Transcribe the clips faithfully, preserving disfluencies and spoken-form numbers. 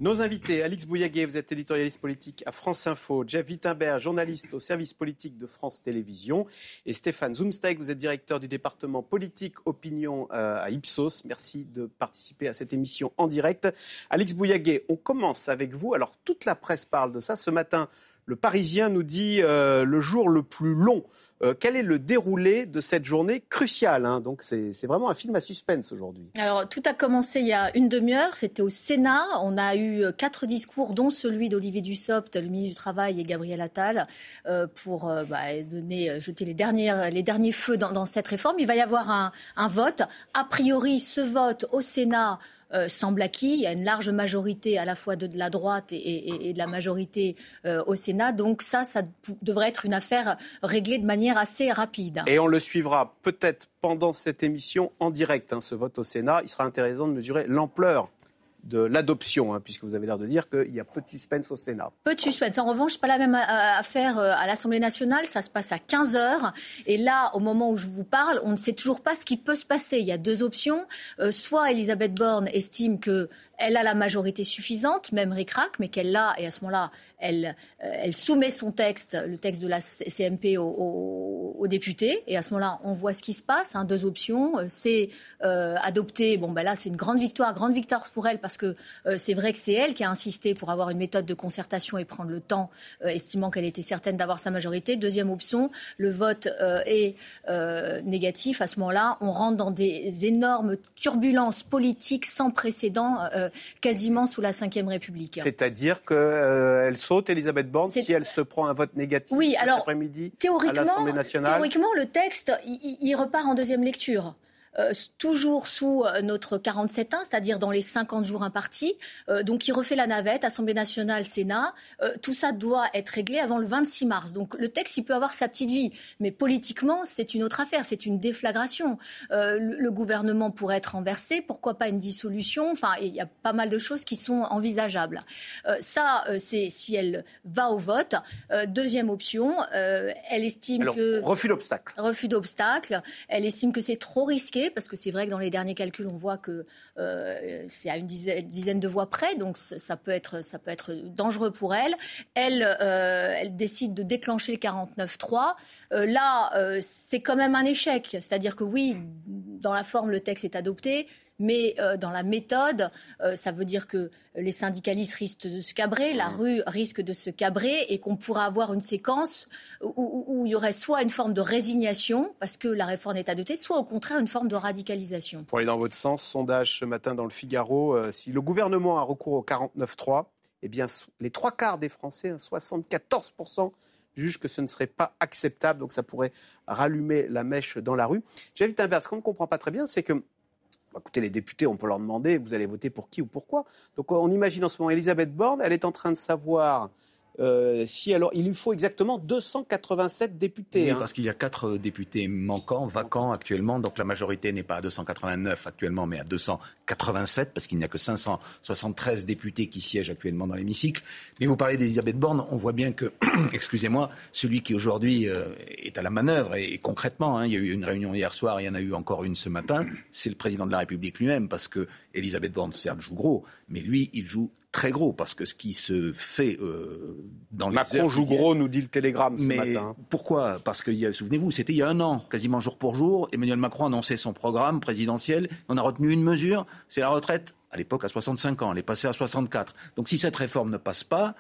Nos invités, Alix Bouillaguet, vous êtes éditorialiste politique à France Info, Jeff Wittenberg, journaliste au service politique de France Télévisions, et Stéphane Zumsteig, vous êtes directeur du département politique opinion à Ipsos. Merci de participer à cette émission en direct. Alix Bouillaguet, on commence avec vous. Alors, toute la presse parle de ça. Ce matin, le Parisien nous dit euh, le jour le plus long. Euh, quel est le déroulé de cette journée cruciale, hein? Donc c'est, c'est vraiment un film à suspense aujourd'hui. Alors tout a commencé il y a une demi-heure, c'était au Sénat. On a eu quatre discours, dont celui d'Olivier Dussopt, le ministre du Travail, et Gabriel Attal, euh, pour euh, bah, donner, jeter les, dernières, les derniers feux dans, dans cette réforme. Il va y avoir un, un vote. A priori, ce vote au Sénat Euh, semble acquis. Il y a une large majorité à la fois de, de la droite et, et, et de la majorité euh, au Sénat. Donc ça, ça p- devrait être une affaire réglée de manière assez rapide. Et on le suivra peut-être pendant cette émission en direct, hein, ce vote au Sénat. Il sera intéressant de mesurer l'ampleur de l'adoption, hein, puisque vous avez l'air de dire qu'il y a peu de suspense au Sénat. Peu de suspense. En revanche, pas la même affaire à l'Assemblée nationale. Ça se passe à quinze heures. Et là, au moment où je vous parle, on ne sait toujours pas ce qui peut se passer. Il y a deux options. Euh, soit Elisabeth Borne estime qu'elle a la majorité suffisante, même ric-rac, mais qu'elle l'a, et à ce moment-là, elle, euh, elle soumet son texte, le texte de la C M P, aux, aux, aux députés. Et à ce moment-là, on voit ce qui se passe. Hein, deux options. C'est euh, adopter. Bon, ben là, c'est une grande victoire. Grande victoire pour elle, parce que euh, c'est vrai que c'est elle qui a insisté pour avoir une méthode de concertation et prendre le temps, euh, estimant qu'elle était certaine d'avoir sa majorité. Deuxième option, le vote euh, est euh, négatif. À ce moment-là, on rentre dans des énormes turbulences politiques sans précédent, euh, quasiment sous la cinquième République. C'est-à-dire qu'elle euh, saute, Elisabeth Borne, c'est... si elle se prend un vote négatif oui, cet alors, après-midi théoriquement, à l'Assemblée nationale. Théoriquement, le texte, il, il repart en deuxième lecture. Euh, toujours sous euh, notre quarante-sept un, c'est-à-dire dans les cinquante jours impartis. Euh, donc, il refait la navette, Assemblée nationale, Sénat. Euh, tout ça doit être réglé avant le vingt-six mars. Donc, le texte, il peut avoir sa petite vie. Mais politiquement, c'est une autre affaire. C'est une déflagration. Euh, le, le gouvernement pourrait être renversé. Pourquoi pas une dissolution? Enfin, il y a pas mal de choses qui sont envisageables. Euh, ça, euh, c'est si elle va au vote. Euh, deuxième option, euh, elle estime Alors, que... refus d'obstacle. Refus d'obstacle. Elle estime que c'est trop risqué, parce que c'est vrai que dans les derniers calculs, on voit que euh, c'est à une dizaine, dizaine de voix près, donc ça peut être, ça peut être dangereux pour elle. Elle, euh, elle décide de déclencher le quarante-neuf trois. Euh, là, euh, c'est quand même un échec. C'est-à-dire que oui, dans la forme, le texte est adopté, mais euh, dans la méthode, euh, ça veut dire que les syndicalistes risquent de se cabrer, la rue risque de se cabrer, et qu'on pourra avoir une séquence où, où, où il y aurait soit une forme de résignation, parce que la réforme est adoptée, soit au contraire une forme de radicalisation. Pour aller dans votre sens, sondage ce matin dans le Figaro, euh, si le gouvernement a recours au quarante-neuf trois, eh bien, les trois quarts des Français, hein, soixante-quatorze pour cent, jugent que ce ne serait pas acceptable, donc ça pourrait rallumer la mèche dans la rue. J'invite un ce qu'on ne comprend pas très bien, c'est que écoutez, les députés, on peut leur demander, vous allez voter pour qui ou pourquoi. Donc on imagine en ce moment Elisabeth Borne, elle est en train de savoir euh, si alors il lui faut exactement deux cent quatre-vingt-sept députés. Oui, hein. Parce qu'il y a quatre députés manquants, vacants actuellement, donc la majorité n'est pas à deux cent quatre-vingt-neuf actuellement, mais à deux cent quatre-vingt-sept, parce qu'il n'y a que cinq cent soixante-treize députés qui siègent actuellement dans l'hémicycle. Mais vous parlez d'Elisabeth Borne, on voit bien que, excusez-moi, celui qui aujourd'hui euh, est à la manœuvre, et, et concrètement, hein, il y a eu une réunion hier soir, il y en a eu encore une ce matin, c'est le président de la République lui-même, parce que Elisabeth Borne, certes, joue gros, mais lui, il joue très gros, parce que ce qui se fait euh, dans les Macron heures joue gros, nous dit le Télégramme ce mais matin. Pourquoi ? Parce que, souvenez-vous, c'était il y a un an, quasiment jour pour jour, Emmanuel Macron annonçait son programme présidentiel, on a retenu une mesure, c'est la retraite, à l'époque à soixante-cinq ans, elle est passée à soixante-quatre. Donc si cette réforme ne passe pas,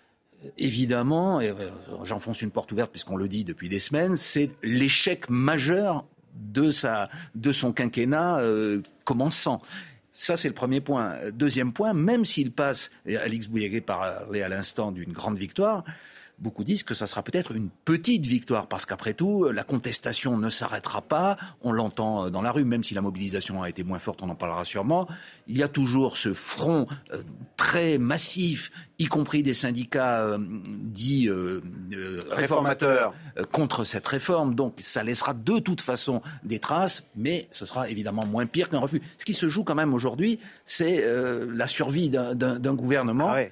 évidemment, et j'enfonce une porte ouverte puisqu'on le dit depuis des semaines, c'est l'échec majeur de, sa, de son quinquennat euh, commençant. Ça, c'est le premier point. Deuxième point, même s'il passe, et Alix Bouillaguet parlait à l'instant d'une grande victoire, beaucoup disent que ça sera peut-être une petite victoire, parce qu'après tout, la contestation ne s'arrêtera pas. On l'entend dans la rue, même si la mobilisation a été moins forte, on en parlera sûrement. Il y a toujours ce front euh, très massif, y compris des syndicats euh, dits euh, euh, réformateurs, euh, contre cette réforme. Donc ça laissera de toute façon des traces, mais ce sera évidemment moins pire qu'un refus. Ce qui se joue quand même aujourd'hui, c'est euh, la survie d'un, d'un, d'un gouvernement. Ah ouais.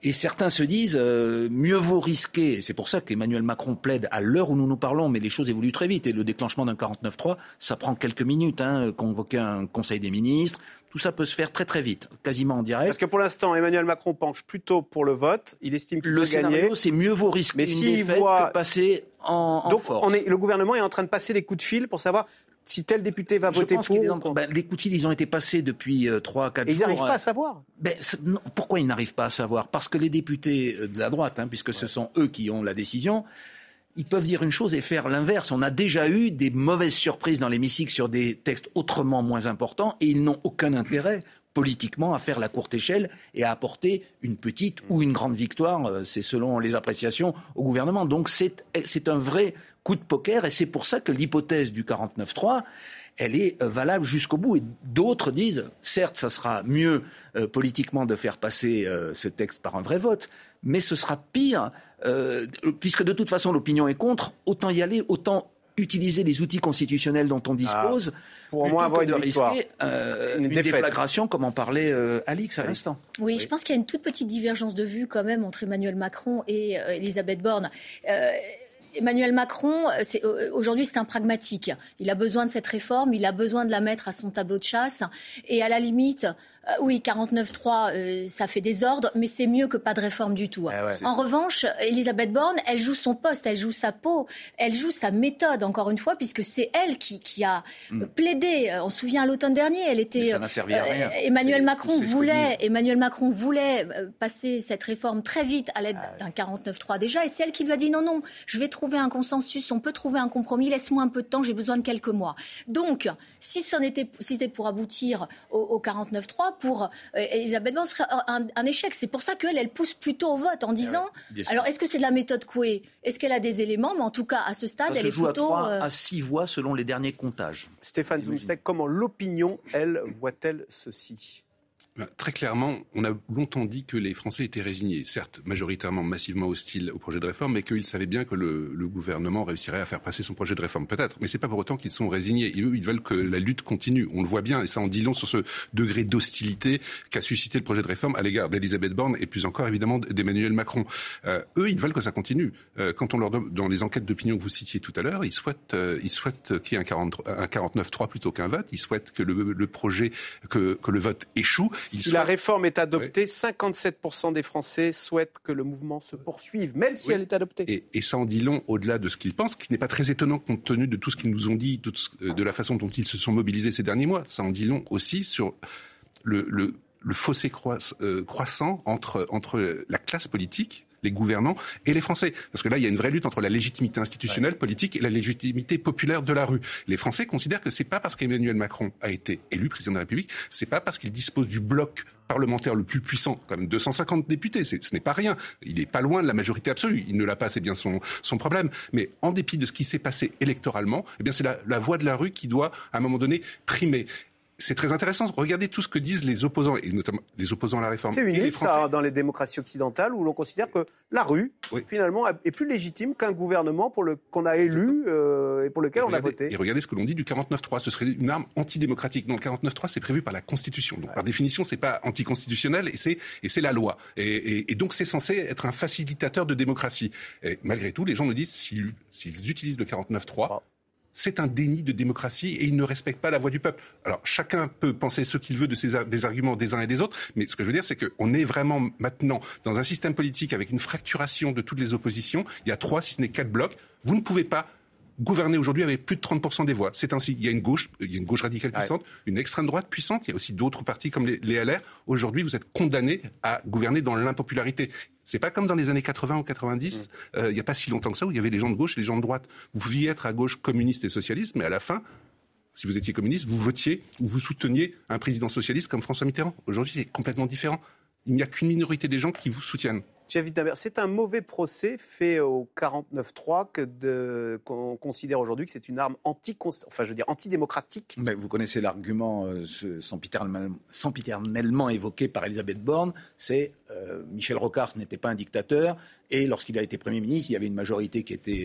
Et certains se disent, euh, mieux vaut risquer, c'est pour ça qu'Emmanuel Macron plaide à l'heure où nous nous parlons, mais les choses évoluent très vite, et le déclenchement d'un quarante-neuf trois, ça prend quelques minutes, hein, convoquer un conseil des ministres, tout ça peut se faire très très vite, quasiment en direct. Parce que pour l'instant, Emmanuel Macron penche plutôt pour le vote, il estime qu'il le peut gagner. Le scénario, c'est mieux vaut risquer mais une si défaite voit... que passer en, en Donc, force. On est, le gouvernement est en train de passer les coups de fil pour savoir si tel député va Je voter pense pour. qu'il est en... ben, les coups de fil, ils ont été passés depuis euh, trois à quatre jours. Et ils n'arrivent pas à savoir. Ben, non, pourquoi ils n'arrivent pas à savoir ? Parce que les députés de la droite, hein, puisque ouais. ce sont eux qui ont la décision, ils peuvent dire une chose et faire l'inverse. On a déjà eu des mauvaises surprises dans l'hémicycle sur des textes autrement moins importants et ils n'ont aucun intérêt politiquement à faire la courte échelle et à apporter une petite ou une grande victoire, c'est selon les appréciations au gouvernement. Donc c'est, c'est un vrai coup de poker et c'est pour ça que l'hypothèse du quarante-neuf trois, elle est valable jusqu'au bout. Et d'autres disent, certes, ça sera mieux euh, politiquement de faire passer euh, ce texte par un vrai vote, mais ce sera pire, euh, puisque de toute façon l'opinion est contre, autant y aller, autant utiliser les outils constitutionnels dont on dispose, ah, pour au moins avoir une de victoire. risquer euh, une, une déflagration, comme en parlait euh, Alix à l'instant. Oui, oui, je pense qu'il y a une toute petite divergence de vue quand même entre Emmanuel Macron et euh, Elisabeth Borne. Euh, Emmanuel Macron, c'est, aujourd'hui, c'est un pragmatique. Il a besoin de cette réforme, il a besoin de la mettre à son tableau de chasse. Et à la limite, euh, oui, quarante-neuf trois, euh, ça fait désordre, mais c'est mieux que pas de réforme du tout. Ah ouais, en revanche, Elisabeth Borne, elle joue son poste, elle joue sa peau, elle joue sa méthode, encore une fois, puisque c'est elle qui, qui a mm. plaidé. On se souvient à l'automne dernier, elle était. Mais ça n'a servi à rien. Euh, Emmanuel c'est, Macron voulait, Emmanuel Macron voulait passer cette réforme très vite à l'aide ah ouais. d'un quarante-neuf trois déjà, et c'est elle qui lui a dit non, non, je vais trouver un consensus, on peut trouver un compromis, laisse-moi un peu de temps, j'ai besoin de quelques mois. Donc, si c'en était, si c'était pour aboutir au, au quarante-neuf trois, pour euh, Elisabeth Borne, ce serait un, un échec. C'est pour ça qu'elle, elle pousse plutôt au vote en disant, ouais, alors est-ce que c'est de la méthode Coué ? Est-ce qu'elle a des éléments ? Mais en tout cas, à ce stade, ça elle est plutôt... Ça se joue à trois euh... à six voix selon les derniers comptages. Stéphane Zumsteg, comment l'opinion, elle, voit-elle ceci ? Très clairement, on a longtemps dit que les Français étaient résignés, certes majoritairement massivement hostiles au projet de réforme, mais qu'ils savaient bien que le, le gouvernement réussirait à faire passer son projet de réforme, peut-être. Mais c'est pas pour autant qu'ils sont résignés. Et eux, ils veulent que la lutte continue. On le voit bien, et ça en dit long sur ce degré d'hostilité qu'a suscité le projet de réforme à l'égard d'Elisabeth Borne et plus encore évidemment d'Emmanuel Macron. Euh, eux, ils veulent que ça continue. Euh, quand on leur donne, dans les enquêtes d'opinion que vous citiez tout à l'heure, ils souhaitent, euh, ils souhaitent qu'il y ait un, quarante, un quarante-neuf trois plutôt qu'un vote. Ils souhaitent que le, le projet, que, que le vote échoue. Ils si souhaitent... la réforme est adoptée, oui. cinquante-sept pour cent des Français souhaitent que le mouvement se poursuive, même si oui. elle est adoptée. Et, et ça en dit long au-delà de ce qu'ils pensent, qui n'est pas très étonnant compte tenu de tout ce qu'ils nous ont dit, de, de la façon dont ils se sont mobilisés ces derniers mois. Ça en dit long aussi sur le, le, le fossé croiss, euh, croissant entre, entre la classe politique, les gouvernants et les Français. Parce que là, il y a une vraie lutte entre la légitimité institutionnelle, ouais. politique et la légitimité populaire de la rue. Les Français considèrent que c'est pas parce qu'Emmanuel Macron a été élu président de la République, c'est pas parce qu'il dispose du bloc parlementaire le plus puissant, quand même deux cent cinquante députés, c'est, ce n'est pas rien. Il n'est pas loin de la majorité absolue. Il ne l'a pas, c'est bien son, son problème. Mais en dépit de ce qui s'est passé électoralement, eh bien c'est la, la voix de la rue qui doit, à un moment donné, primer. C'est très intéressant. Regardez tout ce que disent les opposants, et notamment les opposants à la réforme. C'est unique, et les Français. Ça, dans les démocraties occidentales, où l'on considère que la rue, oui. finalement, est plus légitime qu'un gouvernement pour le, qu'on a élu euh, et pour lequel et on regardez, a voté. Et regardez ce que l'on dit du quarante-neuf trois. Ce serait une arme antidémocratique. Non, le quarante-neuf trois, c'est prévu par la Constitution. Donc, ouais. par définition, c'est pas anticonstitutionnel et c'est, et c'est la loi. Et, et, et donc, c'est censé être un facilitateur de démocratie. Et malgré tout, les gens nous disent, s'ils, s'ils utilisent le quarante-neuf trois, oh. c'est un déni de démocratie et ils ne respectent pas la voix du peuple. Alors, chacun peut penser ce qu'il veut de ces, des arguments des uns et des autres, mais ce que je veux dire, c'est qu'on est vraiment maintenant dans un système politique avec une fracturation de toutes les oppositions. Il y a trois, si ce n'est quatre blocs. Vous ne pouvez pas gouverner aujourd'hui avec plus de trente pour cent des voix. C'est ainsi. Il y a une gauche, il y a une gauche radicale puissante, ouais. une extrême droite puissante. Il y a aussi d'autres partis comme les, les L R. Aujourd'hui, vous êtes condamnés à gouverner dans l'impopularité. C'est pas comme dans les années quatre-vingts ou quatre-vingt-dix, mmh. euh, il y a pas si longtemps que ça, où il y avait les gens de gauche et les gens de droite. Vous pouviez être à gauche communiste et socialiste, mais à la fin, si vous étiez communiste, vous votiez ou vous souteniez un président socialiste comme François Mitterrand. Aujourd'hui, c'est complètement différent. Il n'y a qu'une minorité des gens qui vous soutiennent. C'est un mauvais procès fait au quarante-neuf trois que de, qu'on considère aujourd'hui que c'est une arme anti, enfin, je veux dire, antidémocratique. Mais vous connaissez l'argument euh, sempiternellement, sempiternellement évoqué par Elisabeth Borne, c'est euh, Michel Rocard, ce n'était pas un dictateur, et lorsqu'il a été Premier ministre, il y avait une majorité qui était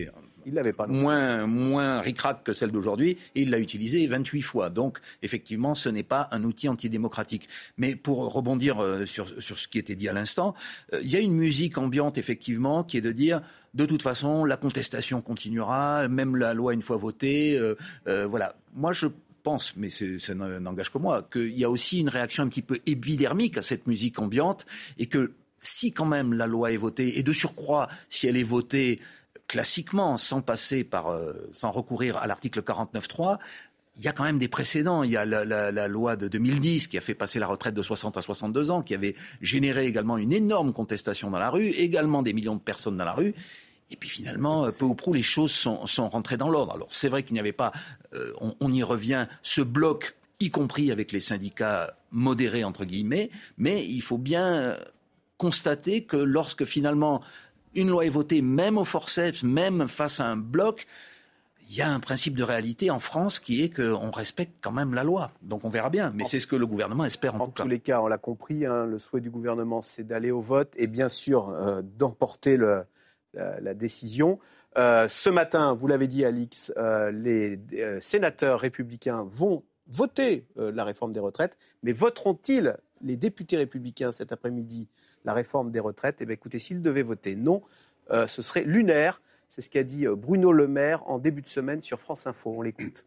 Il l'avait pas. Moins, moins ric-rac que celle d'aujourd'hui, et il l'a utilisée vingt-huit fois. Donc, effectivement, ce n'est pas un outil antidémocratique. Mais pour rebondir euh, sur, sur ce qui était dit à l'instant, euh, il y a une musique ambiante, effectivement, qui est de dire... De toute façon, la contestation continuera, même la loi une fois votée. Euh, euh, voilà. Moi, je pense, mais c'est, ça n'engage que moi, qu'il y a aussi une réaction un petit peu épidermique à cette musique ambiante et que si quand même la loi est votée, et de surcroît, si elle est votée classiquement, sans passer par, euh, sans recourir à l'article quarante-neuf trois, il y a quand même des précédents. Il y a la, la, la loi de deux mille dix qui a fait passer la retraite de soixante à soixante-deux ans, qui avait généré également une énorme contestation dans la rue, également des millions de personnes dans la rue. Et puis finalement, peu ou prou, les choses sont, sont rentrées dans l'ordre. Alors c'est vrai qu'il n'y avait pas, euh, on, on y revient, ce bloc, y compris avec les syndicats modérés, entre guillemets, mais il faut bien constater que lorsque finalement une loi est votée, même au forceps, même face à un bloc, il y a un principe de réalité en France qui est qu'on respecte quand même la loi. Donc on verra bien, mais c'est ce que le gouvernement espère en, en tout cas. En tous les cas, on l'a compris, hein, le souhait du gouvernement, c'est d'aller au vote et bien sûr euh, d'emporter le, la, la décision. Euh, ce matin, vous l'avez dit Alix, euh, les euh, sénateurs républicains vont voter euh, la réforme des retraites, mais voteront-ils, les députés républicains, cet après-midi, la réforme des retraites? Eh bien écoutez, s'ils devaient voter non, euh, ce serait lunaire. C'est ce qu'a dit Bruno Le Maire en début de semaine sur France Info. On l'écoute.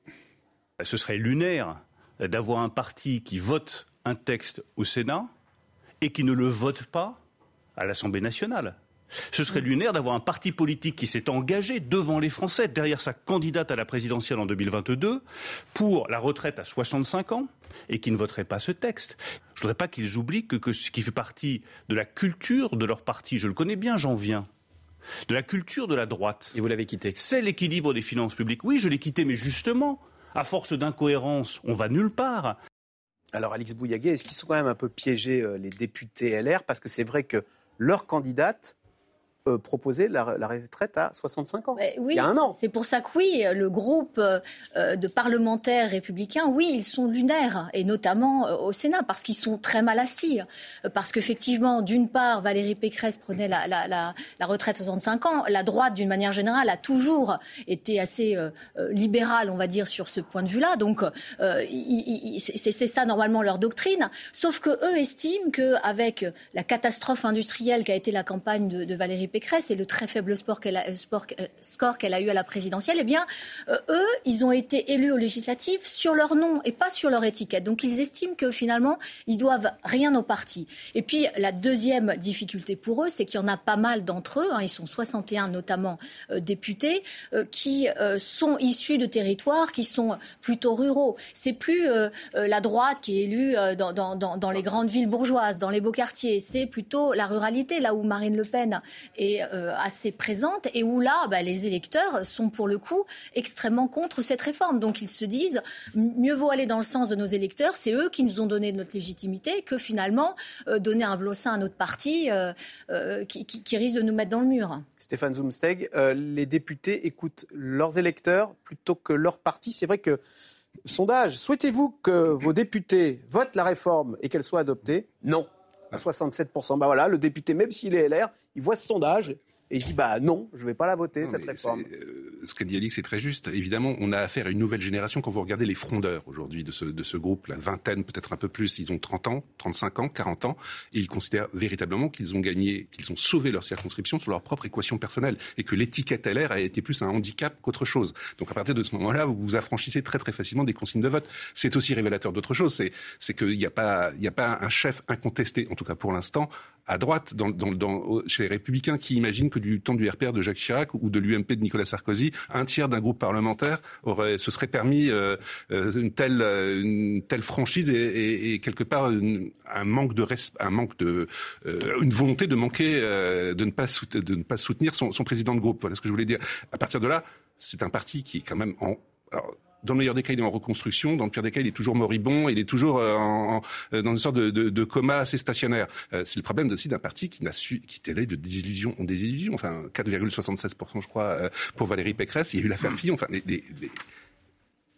Ce serait lunaire d'avoir un parti qui vote un texte au Sénat et qui ne le vote pas à l'Assemblée nationale. Ce serait lunaire d'avoir un parti politique qui s'est engagé devant les Français, derrière sa candidate à la présidentielle en deux mille vingt-deux, pour la retraite à soixante-cinq ans, et qui ne voterait pas ce texte. Je ne voudrais pas qu'ils oublient que, que ce qui fait partie de la culture de leur parti, je le connais bien, j'en viens, de la culture de la droite. Et vous l'avez quitté. C'est l'équilibre des finances publiques. Oui, je l'ai quitté, mais justement, à force d'incohérence, on va nulle part. Alors, Alix Bouillaguet, est-ce qu'ils sont quand même un peu piégés, euh, les députés L R? Parce que c'est vrai que leur candidate euh, proposait la, la retraite à soixante-cinq ans. Mais oui, il y a un an. C'est pour ça que oui, le groupe euh, de parlementaires républicains, oui, ils sont lunaires, et notamment euh, au Sénat, parce qu'ils sont très mal assis. Euh, parce qu'effectivement, d'une part, Valérie Pécresse prenait la, la, la, la retraite à soixante-cinq ans. La droite, d'une manière générale, a toujours été assez euh, libérale, on va dire, sur ce point de vue-là. Donc, euh, il, il, c'est, c'est ça, normalement, leur doctrine. Sauf qu'eux estiment qu'avec la catastrophe industrielle qu'a été la campagne de, de Valérie Pécresse et le très faible score qu'elle a, sport, euh, score qu'elle a eu à la présidentielle, eh bien, euh, eux, ils ont été élus aux législatives sur leur nom et pas sur leur étiquette. Donc, ils estiment que finalement, ils doivent rien au parti. Et puis, la deuxième difficulté pour eux, c'est qu'il y en a pas mal d'entre eux, hein, ils sont soixante et un notamment euh, députés, euh, qui euh, sont issus de territoires qui sont plutôt ruraux. C'est plus euh, euh, la droite qui est élue euh, dans, dans, dans, dans les grandes villes bourgeoises, dans les beaux quartiers. C'est plutôt la ruralité, là où Marine Le Pen est euh, assez présente et où là, bah, les électeurs sont pour le coup extrêmement contre cette réforme. Donc ils se disent, mieux vaut aller dans le sens de nos électeurs, c'est eux qui nous ont donné notre légitimité, que finalement euh, donner un blanc-seing à notre parti euh, euh, qui, qui, qui risque de nous mettre dans le mur. Stéphane Zumsteg, euh, les députés écoutent leurs électeurs plutôt que leur parti. C'est vrai que, sondage, souhaitez-vous que vos députés votent la réforme et qu'elle soit adoptée? Non. À soixante-sept pour cent. Bah voilà, le député, même s'il est L R, il voit ce sondage et il dit bah non, je ne vais pas la voter, non, cette réforme. Euh, ce qu'a dit Alix, c'est très juste. Évidemment, on a affaire à une nouvelle génération. Quand vous regardez les frondeurs aujourd'hui de ce, de ce groupe, la vingtaine, peut-être un peu plus, ils ont trente ans, trente-cinq ans, quarante ans, et ils considèrent véritablement qu'ils ont gagné, qu'ils ont sauvé leur circonscription sur leur propre équation personnelle, et que l'étiquette L R a été plus un handicap qu'autre chose. Donc à partir de ce moment-là, vous vous affranchissez très très facilement des consignes de vote. C'est aussi révélateur d'autre chose, c'est, c'est qu'il n'y a pas, il n'y a pas un chef incontesté, en tout cas pour l'instant, à droite, dans, dans, dans, chez les Républicains, qui imaginent que du temps du R P R de Jacques Chirac ou de l'U M P de Nicolas Sarkozy, un tiers d'un groupe parlementaire aurait, se serait permis euh, une telle, une telle franchise et, et, et quelque part une, un manque de res, un manque de, euh, une volonté de manquer, euh, de ne pas soutenir, de ne pas soutenir son, son président de groupe. Voilà ce que je voulais dire. À partir de là, c'est un parti qui est quand même en, alors, dans le meilleur des cas, il est en reconstruction. Dans le pire des cas, il est toujours moribond. Il est toujours euh, en, en, dans une sorte de, de, de coma assez stationnaire. Euh, c'est le problème aussi d'un parti qui n'a su, qui est allé de désillusion en désillusion. Enfin, quatre virgule soixante-seize pour cent, je crois, euh, pour Valérie Pécresse. Il y a eu l'affaire Fillon. Enfin, les, les, les...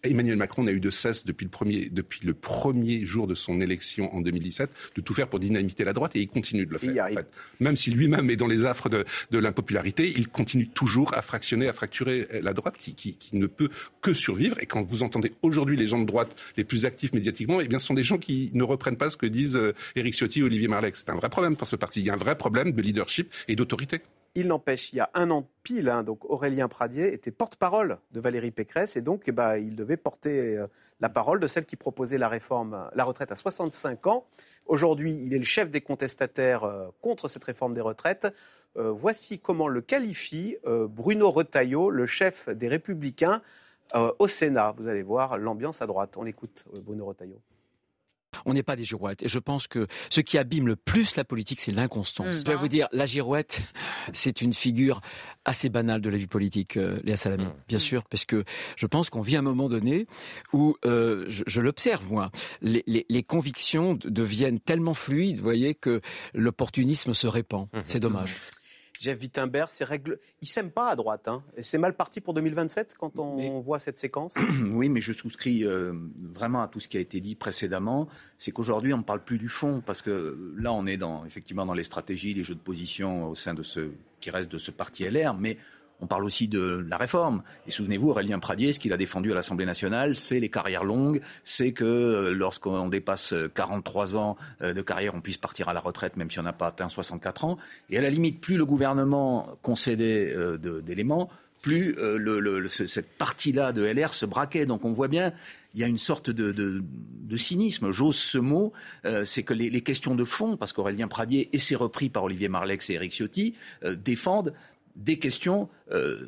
Emmanuel Macron n'a eu de cesse depuis le premier, depuis le premier jour de son élection en deux mille dix-sept de tout faire pour dynamiter la droite et il continue de le faire. En fait. Même si lui-même est dans les affres de, de l'impopularité, il continue toujours à fractionner, à fracturer la droite qui, qui, qui ne peut que survivre. Et quand vous entendez aujourd'hui les gens de droite les plus actifs médiatiquement, eh bien, ce sont des gens qui ne reprennent pas ce que disent euh, Éric Ciotti ou Olivier Marleix. C'est un vrai problème pour ce parti. Il y a un vrai problème de leadership et d'autorité. Il n'empêche, il y a un an pile, hein, donc Aurélien Pradié était porte-parole de Valérie Pécresse et donc eh ben, il devait porter euh, la parole de celle qui proposait la réforme, la retraite à soixante-cinq ans. Aujourd'hui, il est le chef des contestataires euh, contre cette réforme des retraites. Euh, voici comment le qualifie euh, Bruno Retailleau, le chef des Républicains euh, au Sénat. Vous allez voir l'ambiance à droite. On écoute euh, Bruno Retailleau. On n'est pas des girouettes. Et je pense que ce qui abîme le plus la politique, c'est l'inconstance. Mmh. Je vais vous dire, la girouette, c'est une figure assez banale de la vie politique, euh, Léa Salamé, mmh. bien sûr, parce que je pense qu'on vit à un moment donné où, euh, je, je l'observe, moi, les, les, les convictions deviennent tellement fluides, vous voyez, que l'opportunisme se répand. Mmh. C'est dommage. Jeff Wittenberg, c'est règle... il ne s'aime pas à droite. Hein. Et c'est mal parti pour deux mille vingt-sept quand on mais... voit cette séquence. Oui, mais je souscris euh, vraiment à tout ce qui a été dit précédemment. C'est qu'aujourd'hui, on ne parle plus du fond. Parce que là, on est dans, effectivement dans les stratégies, les jeux de position au sein de ce qui reste de ce parti L R. Mais on parle aussi de la réforme. Et souvenez-vous, Aurélien Pradié, ce qu'il a défendu à l'Assemblée nationale, c'est les carrières longues, c'est que lorsqu'on dépasse quarante-trois ans de carrière, on puisse partir à la retraite, même si on n'a pas atteint soixante-quatre ans. Et à la limite, plus le gouvernement concédait euh, de, d'éléments, plus euh, le, le, cette partie-là de L R se braquait. Donc on voit bien, il y a une sorte de, de, de cynisme, j'ose ce mot, euh, c'est que les, les questions de fond, parce qu'Aurélien Pradié, et c'est repris par Olivier Marleix et Éric Ciotti, euh, défendent des questions euh,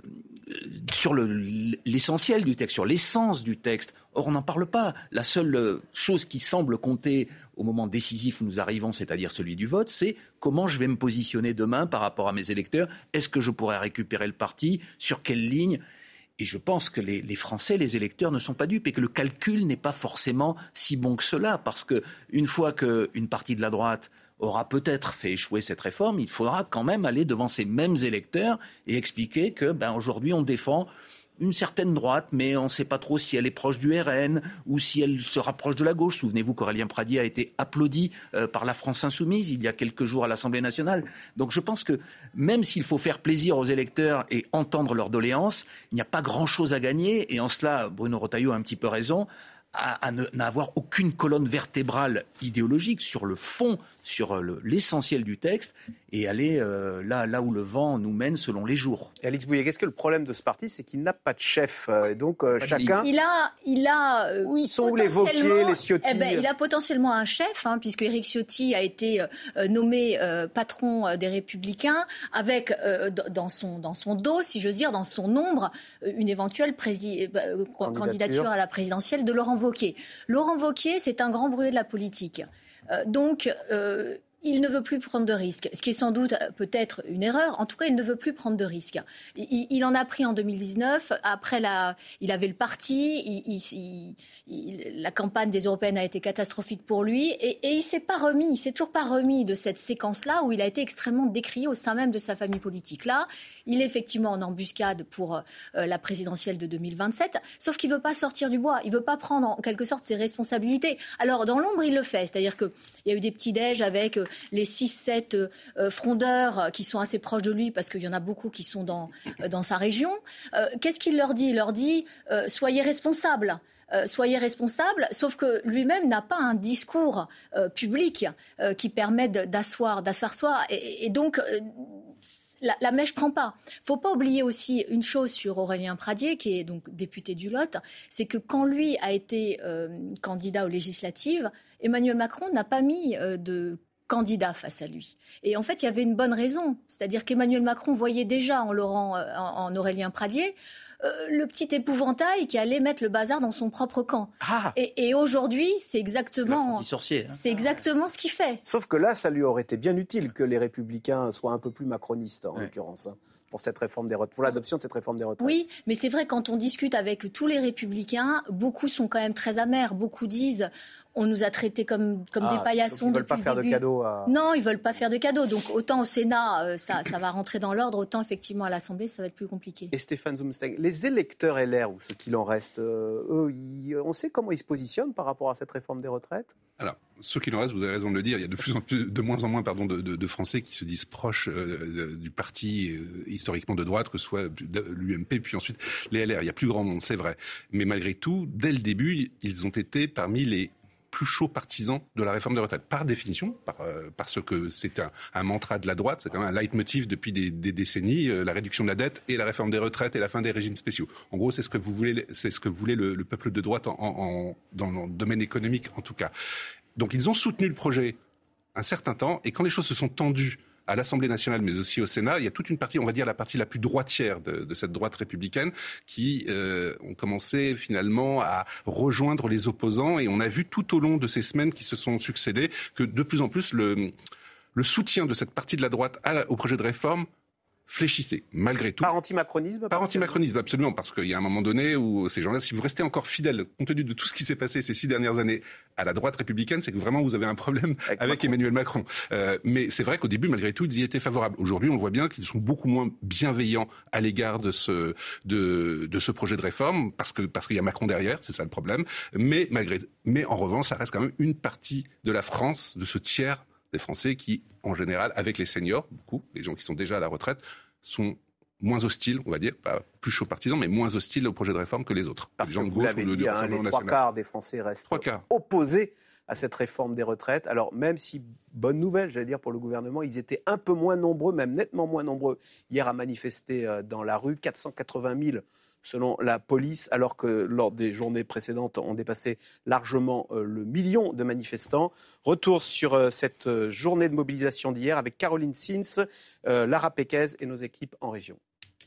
sur le, l'essentiel du texte, sur l'essence du texte. Or, on n'en parle pas. La seule chose qui semble compter au moment décisif où nous arrivons, c'est-à-dire celui du vote, c'est comment je vais me positionner demain par rapport à mes électeurs. Est-ce que je pourrais récupérer le parti ? Sur quelle ligne ? Et je pense que les, les Français, les électeurs ne sont pas dupes et que le calcul n'est pas forcément si bon que cela. Parce qu'une fois qu'une partie de la droite aura peut-être fait échouer cette réforme, il faudra quand même aller devant ces mêmes électeurs et expliquer que ben, aujourd'hui on défend une certaine droite, mais on ne sait pas trop si elle est proche du R N ou si elle se rapproche de la gauche. Souvenez-vous qu'Aurélien Pradié a été applaudi euh, par la France Insoumise il y a quelques jours à l'Assemblée nationale. Donc je pense que même s'il faut faire plaisir aux électeurs et entendre leurs doléances, il n'y a pas grand-chose à gagner. Et en cela, Bruno Retailleau a un petit peu raison, à, à ne, n'avoir aucune colonne vertébrale idéologique sur le fond, sur le, l'essentiel du texte, et aller euh, là, là où le vent nous mène selon les jours. Et Alix Bouillet, qu'est-ce que le problème de ce parti ? C'est qu'il n'a pas de chef. Euh, donc euh, chacun... Il a... Il a euh, Où ils sont les Wauquiez, les Ciotti ? Eh ben, il a potentiellement un chef, hein, puisque Éric Ciotti a été euh, nommé euh, patron euh, des Républicains, avec euh, dans, son, dans son dos, si j'ose dire, dans son ombre, euh, une éventuelle prési- euh, candidature. candidature à la présidentielle de Laurent Wauquiez. Laurent Wauquiez, c'est un grand brûlé de la politique. Euh, donc... Euh, Il ne veut plus prendre de risques, ce qui est sans doute peut-être une erreur. En tout cas, il ne veut plus prendre de risques. Il, il en a pris en deux mille dix-neuf. Après, la, il avait le parti. Il, il, il, la campagne des Européennes a été catastrophique pour lui. Et, et il ne s'est pas remis, il s'est toujours pas remis de cette séquence-là où il a été extrêmement décrié au sein même de sa famille politique. Là, il est effectivement en embuscade pour euh, la présidentielle de deux mille vingt-sept, sauf qu'il ne veut pas sortir du bois. Il ne veut pas prendre en quelque sorte ses responsabilités. Alors, dans l'ombre, il le fait. C'est-à-dire qu'il y a eu des petits déj avec... Euh, les six sept euh, frondeurs qui sont assez proches de lui, parce qu'il y en a beaucoup qui sont dans, euh, dans sa région. Euh, qu'est-ce qu'il leur dit ? Il leur dit euh, « soyez responsables ». Euh, soyez responsables, sauf que lui-même n'a pas un discours euh, public euh, qui permette d'asseoir, d'asseoir soi. Et, et donc, euh, la, la mèche prend pas. Faut pas oublier aussi une chose sur Aurélien Pradié, qui est donc député du Lot, c'est que quand lui a été euh, candidat aux législatives, Emmanuel Macron n'a pas mis euh, de candidat face à lui. Et en fait, il y avait une bonne raison. C'est-à-dire qu'Emmanuel Macron voyait déjà en, Laurent, en, en Aurélien Pradié euh, le petit épouvantail qui allait mettre le bazar dans son propre camp. Ah. Et, et aujourd'hui, c'est exactement, sorcier, hein. c'est exactement ce qu'il fait. Sauf que là, ça lui aurait été bien utile que les Républicains soient un peu plus macronistes, en ouais. l'occurrence. Hein. Pour cette réforme des retraites, pour l'adoption de cette réforme des retraites. Oui, mais c'est vrai, quand on discute avec tous les Républicains, beaucoup sont quand même très amers. Beaucoup disent, on nous a traités comme, comme ah, des paillassons depuis le début. Ils ne veulent pas faire de cadeaux à... Non, ils ne veulent pas faire de cadeaux. Donc autant au Sénat, euh, ça, ça va rentrer dans l'ordre, autant effectivement à l'Assemblée, ça va être plus compliqué. Et Stéphane Zumsteg, les électeurs L R, ou ceux qu'il en reste, euh, eux, ils, on sait comment ils se positionnent par rapport à cette réforme des retraites ? Alors, ceux qui en restent, vous avez raison de le dire, il y a de plus en plus, de moins en moins, pardon, de, de, de Français qui se disent proches euh, du parti euh, historiquement de droite, que ce soit l'U M P, puis ensuite les L R. Il y a plus grand monde, c'est vrai. Mais malgré tout, dès le début, ils ont été parmi les plus chauds partisans de la réforme des retraites. Par définition, par, euh, parce que c'est un, un mantra de la droite, c'est quand même un leitmotiv depuis des, des décennies, euh, la réduction de la dette et la réforme des retraites et la fin des régimes spéciaux. En gros, c'est ce que vous voulez, c'est ce que voulait le, le peuple de droite en, en, dans le domaine économique, en tout cas. Donc, ils ont soutenu le projet un certain temps, et quand les choses se sont tendues à l'Assemblée nationale, mais aussi au Sénat, il y a toute une partie, on va dire la partie la plus droitière de, de cette droite républicaine, qui euh, ont commencé finalement à rejoindre les opposants. Et on a vu tout au long de ces semaines qui se sont succédées que de plus en plus le, le soutien de cette partie de la droite à, au projet de réforme fléchissait, malgré tout. Par antimacronisme Par antimacronisme, absolument, parce qu'il y a un moment donné où ces gens-là, si vous restez encore fidèles, compte tenu de tout ce qui s'est passé ces six dernières années à la droite républicaine, c'est que vraiment vous avez un problème avec, avec Emmanuel Macron. Euh, mais c'est vrai qu'au début, malgré tout, ils y étaient favorables. Aujourd'hui, on voit bien qu'ils sont beaucoup moins bienveillants à l'égard de ce, de, de ce projet de réforme, parce que, parce qu'il y a Macron derrière, c'est ça le problème. Mais malgré, mais en revanche, ça reste quand même une partie de la France, de ce tiers des Français qui, en général, avec les seniors, beaucoup, les gens qui sont déjà à la retraite, sont moins hostiles, on va dire, pas plus chauds partisans, mais moins hostiles au projet de réforme que les autres. Parce les gens que de vous gauche l'avez ou de, dit, de hein, Rassemblement les trois national. quarts des Français restent Trois quarts. opposés à cette réforme des retraites. Alors, même si, bonne nouvelle, j'allais dire, pour le gouvernement, ils étaient un peu moins nombreux, même nettement moins nombreux, hier à manifester dans la rue, quatre cent quatre-vingt mille selon la police, alors que lors des journées précédentes, on dépassait largement euh, le million de manifestants. Retour sur euh, cette euh, journée de mobilisation d'hier avec Caroline Sins, euh, Lara Péquez et nos équipes en région.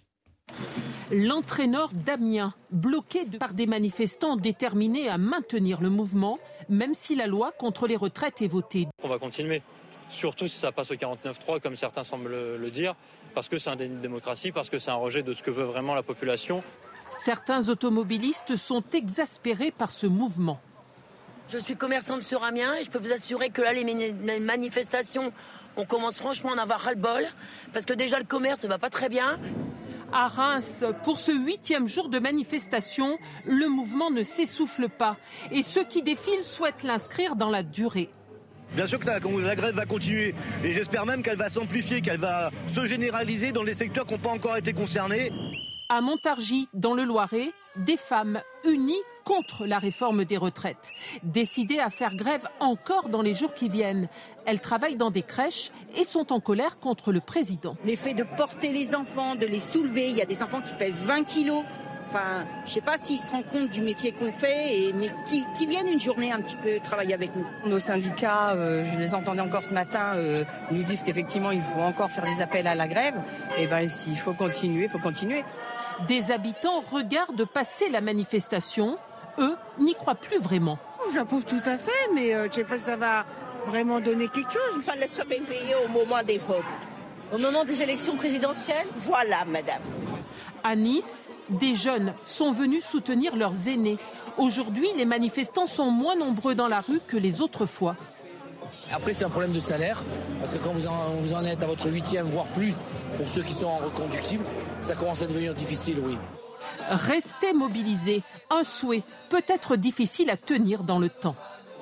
L'entraîneur d'Amiens, bloqué par des manifestants déterminés à maintenir le mouvement, même si la loi contre les retraites est votée. On va continuer, surtout si ça passe au quarante-neuf trois, comme certains semblent le, le dire, parce que c'est un déni de démocratie, parce que c'est un rejet de ce que veut vraiment la population. Certains automobilistes sont exaspérés par ce mouvement. Je suis commerçante sur Amiens et je peux vous assurer que là, les manifestations, on commence franchement à en avoir ras-le-bol, parce que déjà le commerce ne va pas très bien. À Reims, pour ce huitième jour de manifestation, le mouvement ne s'essouffle pas. Et ceux qui défilent souhaitent l'inscrire dans la durée. Bien sûr que la, la grève va continuer et j'espère même qu'elle va s'amplifier, qu'elle va se généraliser dans les secteurs qui n'ont pas encore été concernés. À Montargis, dans le Loiret, des femmes unies contre la réforme des retraites, décidées à faire grève encore dans les jours qui viennent. Elles travaillent dans des crèches et sont en colère contre le président. L'effet de porter les enfants, de les soulever, il y a des enfants qui pèsent vingt kilos. Enfin, je ne sais pas s'ils se rendent compte du métier qu'on fait, et, mais qui, qui viennent une journée un petit peu travailler avec nous. Nos syndicats, euh, je les entendais encore ce matin, euh, nous disent qu'effectivement il faut encore faire des appels à la grève. Et bien s'il faut continuer, il faut continuer. Des habitants regardent passer la manifestation. Eux n'y croient plus vraiment. J'approuve tout à fait, mais euh, je ne sais pas si ça va vraiment donner quelque chose. Il fallait se réveiller au moment des votes. Au moment des élections présidentielles ? Voilà, madame. À Nice, des jeunes sont venus soutenir leurs aînés. Aujourd'hui, les manifestants sont moins nombreux dans la rue que les autres fois. Après, c'est un problème de salaire, parce que quand vous en, vous en êtes à votre huitième, voire plus, pour ceux qui sont en reconductible, ça commence à devenir difficile, oui. Rester mobilisés, un souhait peut-être difficile à tenir dans le temps.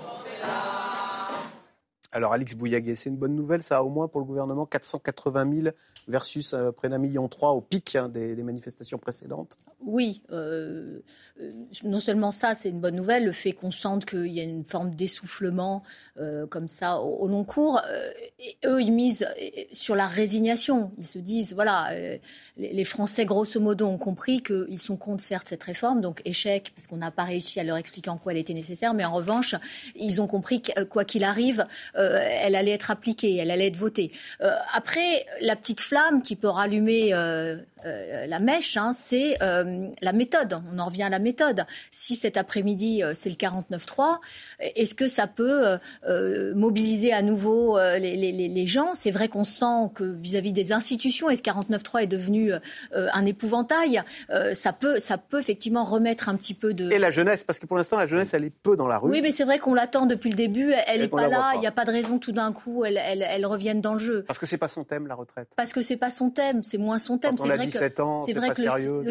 Alors, Alix Bouillaguet, c'est une bonne nouvelle, ça, au moins pour le gouvernement, quatre cent quatre-vingt mille versus euh, près d'un million trois au pic hein, des, des manifestations précédentes. Oui, euh, non seulement ça, c'est une bonne nouvelle, le fait qu'on sente qu'il y a une forme d'essoufflement euh, comme ça au, au long cours. Euh, et eux, ils misent sur la résignation. Ils se disent, voilà, euh, les, les Français, grosso modo, ont compris qu'ils sont contre, certes, cette réforme, donc échec, parce qu'on n'a pas réussi à leur expliquer en quoi elle était nécessaire, mais en revanche, ils ont compris que, quoi qu'il arrive, euh, elle allait être appliquée, elle allait être votée. Euh, après, la petite flamme qui peut rallumer euh, euh, la mèche, hein, c'est euh, la méthode. On en revient à la méthode. Si cet après-midi, euh, c'est le quarante-neuf trois, est-ce que ça peut euh, mobiliser à nouveau euh, les, les, les gens ? C'est vrai qu'on sent que vis-à-vis des institutions, et ce quarante-neuf trois est devenu euh, un épouvantail, euh, ça peut, ça peut effectivement remettre un petit peu de... Et la jeunesse, parce que pour l'instant, la jeunesse, elle est peu dans la rue. Oui, mais c'est vrai qu'on l'attend depuis le début, elle n'est pas là, il n'y a pas de raison que tout d'un coup, elle, elle, elle revienne dans le jeu. Parce que c'est pas son thème, la retraite. Parce que c'est pas son thème, c'est moins son thème. Quand on c'est a vrai dix-sept que, ans, c'est c'est vrai pas que sérieux le, de... le C P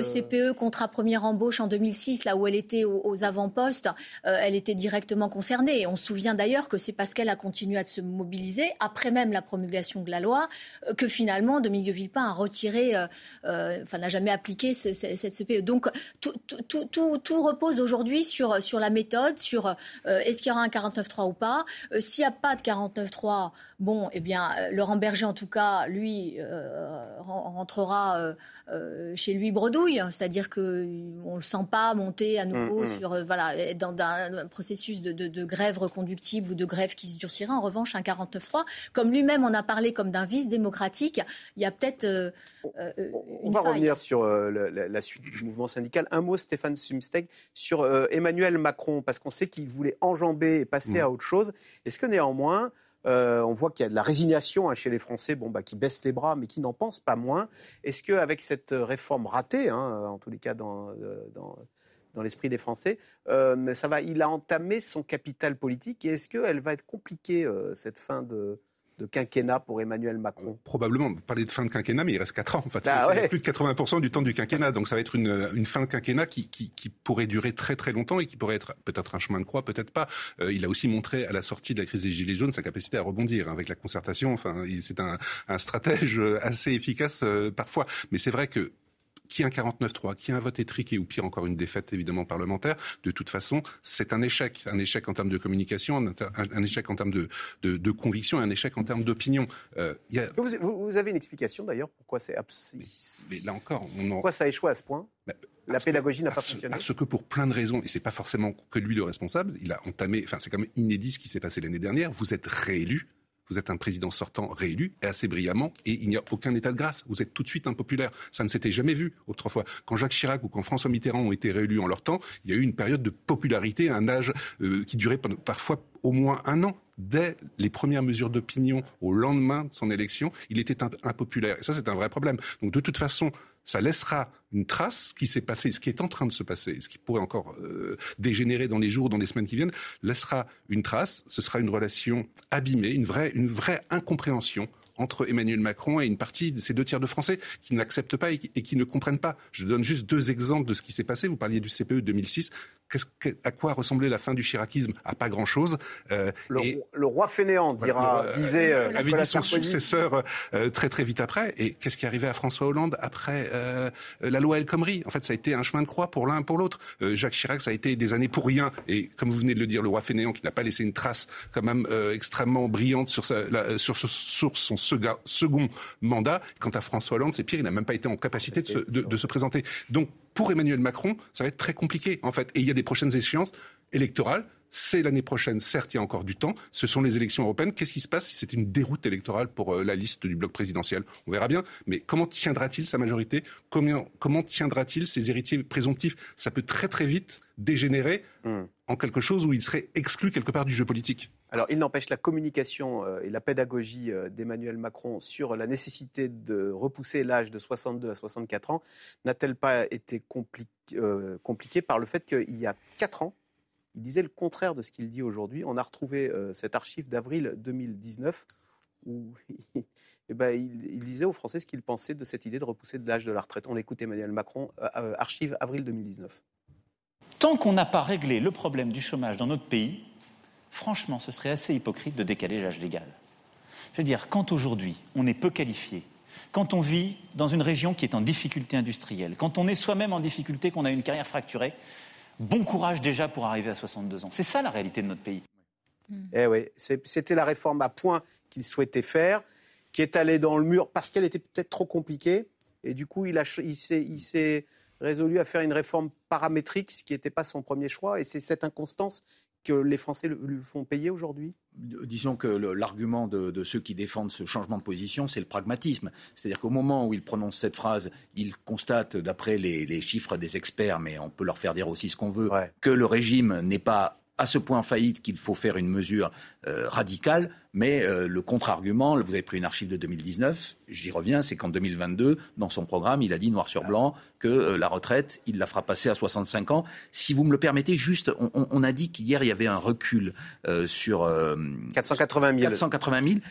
le contrat première embauche en deux mille six, là où elle était aux, aux avant-postes, euh, elle était directement concernée. Et on se souvient d'ailleurs que c'est parce qu'elle a continué à se mobiliser, après même la promulgation de la loi, euh, que finalement Dominique de Villepin a retiré, euh, euh, enfin n'a jamais appliqué ce, ce, cette C P E. Donc tout, tout, tout, tout repose aujourd'hui sur, sur la méthode, sur euh, est-ce qu'il y aura un quarante-neuf trois ou pas. Euh, s'il n'y a pas de quarante-neuf trois, bon, eh bien, euh, Laurent Berger, en tout cas, lui, euh, rentrera euh, euh, chez lui bredouille, c'est-à-dire qu'on ne le sent pas monter à nouveau mmh, sur, euh, voilà, dans, dans un processus de, de, de grève reconductible ou de grève qui se durcira. En revanche, un quarante-neuf trois, comme lui-même en a parlé comme d'un vice démocratique, il y a peut-être euh, euh, On une va faille. revenir sur euh, la, la suite du mouvement syndical. Un mot, Stéphane Zumsteg, sur euh, Emmanuel Macron, parce qu'on sait qu'il voulait enjamber et passer mmh. à autre chose. Est-ce que néanmoins, Euh, on voit qu'il y a de la résignation hein, chez les Français bon, bah, qui baissent les bras, mais qui n'en pensent pas moins. Est-ce qu'avec cette réforme ratée, hein, en tous les cas dans, dans, dans l'esprit des Français, euh, ça va, il a entamé son capital politique et est-ce qu'elle va être compliquée, euh, cette fin de... de quinquennat pour Emmanuel Macron? Probablement. Vous parlez de fin de quinquennat, mais il reste quatre ans. En fait, bah c'est, ouais. c'est plus de quatre-vingts pour cent du temps du quinquennat. Donc ça va être une, une fin de quinquennat qui, qui, qui pourrait durer très très longtemps et qui pourrait être peut-être un chemin de croix, peut-être pas. Euh, il a aussi montré à la sortie de la crise des Gilets jaunes sa capacité à rebondir hein, avec la concertation. Enfin, c'est un, un stratège assez efficace euh, parfois. Mais c'est vrai que qui un quarante-neuf trois, qui un vote étriqué ou pire encore une défaite évidemment parlementaire, de toute façon, c'est un échec. Un échec en termes de communication, un, un échec en termes de, de, de conviction et un échec en termes d'opinion. Euh, y a... vous, vous avez une explication d'ailleurs pourquoi c'est abs... mais, mais là encore, on en... pourquoi ça a échoué à ce point? bah, La pédagogie n'a pas parce, fonctionné. Parce que pour plein de raisons, et c'est pas forcément que lui le responsable, il a entamé, enfin c'est quand même inédit ce qui s'est passé l'année dernière. Vous êtes réélu. Vous êtes un président sortant réélu, et assez brillamment, et il n'y a aucun état de grâce. Vous êtes tout de suite impopulaire. Ça ne s'était jamais vu autrefois. Quand Jacques Chirac ou quand François Mitterrand ont été réélus en leur temps, il y a eu une période de popularité, un âge euh, qui durait parfois au moins un an. Dès les premières mesures d'opinion, au lendemain de son élection, il était impopulaire. Et ça, c'est un vrai problème. Donc de toute façon, ça laissera une trace, ce qui s'est passé, ce qui est en train de se passer, ce qui pourrait encore euh, dégénérer dans les jours, dans les semaines qui viennent, laissera une trace. Ce sera une relation abîmée, une vraie, une vraie incompréhension entre Emmanuel Macron et une partie de ces deux tiers de Français qui n'acceptent pas et qui, et qui ne comprennent pas. Je donne juste deux exemples de ce qui s'est passé. Vous parliez du C P E de deux mille six. Qu'est-ce, à quoi ressemblait la fin du chiracisme? À pas grand-chose. Euh, le, et, le roi fainéant, dira, voilà, disait euh, avait dit son successeur euh, très très vite après. Et qu'est-ce qui est arrivé à François Hollande après euh, la loi El Khomri? En fait, ça a été un chemin de croix pour l'un pour l'autre. Euh, Jacques Chirac, ça a été des années pour rien. Et comme vous venez de le dire, le roi fainéant qui n'a pas laissé une trace quand même euh, extrêmement brillante sur, sa, la, sur, sur son second mandat. Quant à François Hollande, c'est pire, il n'a même pas été en capacité de se, de, de se présenter. Donc, pour Emmanuel Macron, ça va être très compliqué, en fait. Et il y a des prochaines échéances électorales. C'est l'année prochaine, certes, il y a encore du temps. Ce sont les élections européennes. Qu'est-ce qui se passe si c'est une déroute électorale pour euh, la liste du bloc présidentiel? On verra bien. Mais comment tiendra-t-il sa majorité? Comment, comment tiendra-t-il ses héritiers présomptifs? Ça peut très très vite dégénérer mmh. en quelque chose où il serait exclu quelque part du jeu politique. Alors, il n'empêche la communication euh, et la pédagogie euh, d'Emmanuel Macron sur la nécessité de repousser l'âge de soixante-deux à soixante-quatre ans n'a-t-elle pas été compli- euh, compliquée par le fait qu'il y a quatre ans, il disait le contraire de ce qu'il dit aujourd'hui. On a retrouvé euh, cette archive d'avril deux mille dix-neuf où eh ben, il, il disait aux Français ce qu'il pensait de cette idée de repousser de l'âge de la retraite. On écoute Emmanuel Macron, euh, euh, archive avril deux mille dix-neuf. Tant qu'on n'a pas réglé le problème du chômage dans notre pays, franchement, ce serait assez hypocrite de décaler l'âge légal. Je veux dire, quand aujourd'hui on est peu qualifié, quand on vit dans une région qui est en difficulté industrielle, quand on est soi-même en difficulté, qu'on a une carrière fracturée, bon courage déjà pour arriver à soixante-deux ans. C'est ça la réalité de notre pays. Eh oui, c'était la réforme à point qu'il souhaitait faire, qui est allée dans le mur parce qu'elle était peut-être trop compliquée. Et du coup, il, a, il, s'est, il s'est résolu à faire une réforme paramétrique, ce qui n'était pas son premier choix. Et c'est cette inconstance que les Français lui font payer aujourd'hui? Disons que le, l'argument de, de ceux qui défendent ce changement de position, c'est le pragmatisme. C'est-à-dire qu'au moment où il prononce cette phrase, il constate, d'après les, les chiffres des experts, mais on peut leur faire dire aussi ce qu'on veut, ouais. que le régime n'est pas à ce point faillite qu'il faut faire une mesure euh, radicale, mais euh, le contre-argument, vous avez pris une archive de deux mille dix-neuf, j'y reviens, c'est qu'en deux mille vingt-deux, dans son programme, il a dit noir sur blanc que euh, la retraite, il la fera passer à soixante-cinq ans. Si vous me le permettez, juste, on, on a dit qu'hier, il y avait un recul euh, sur... Euh, quatre cent quatre-vingt mille. quatre cent quatre-vingt mille.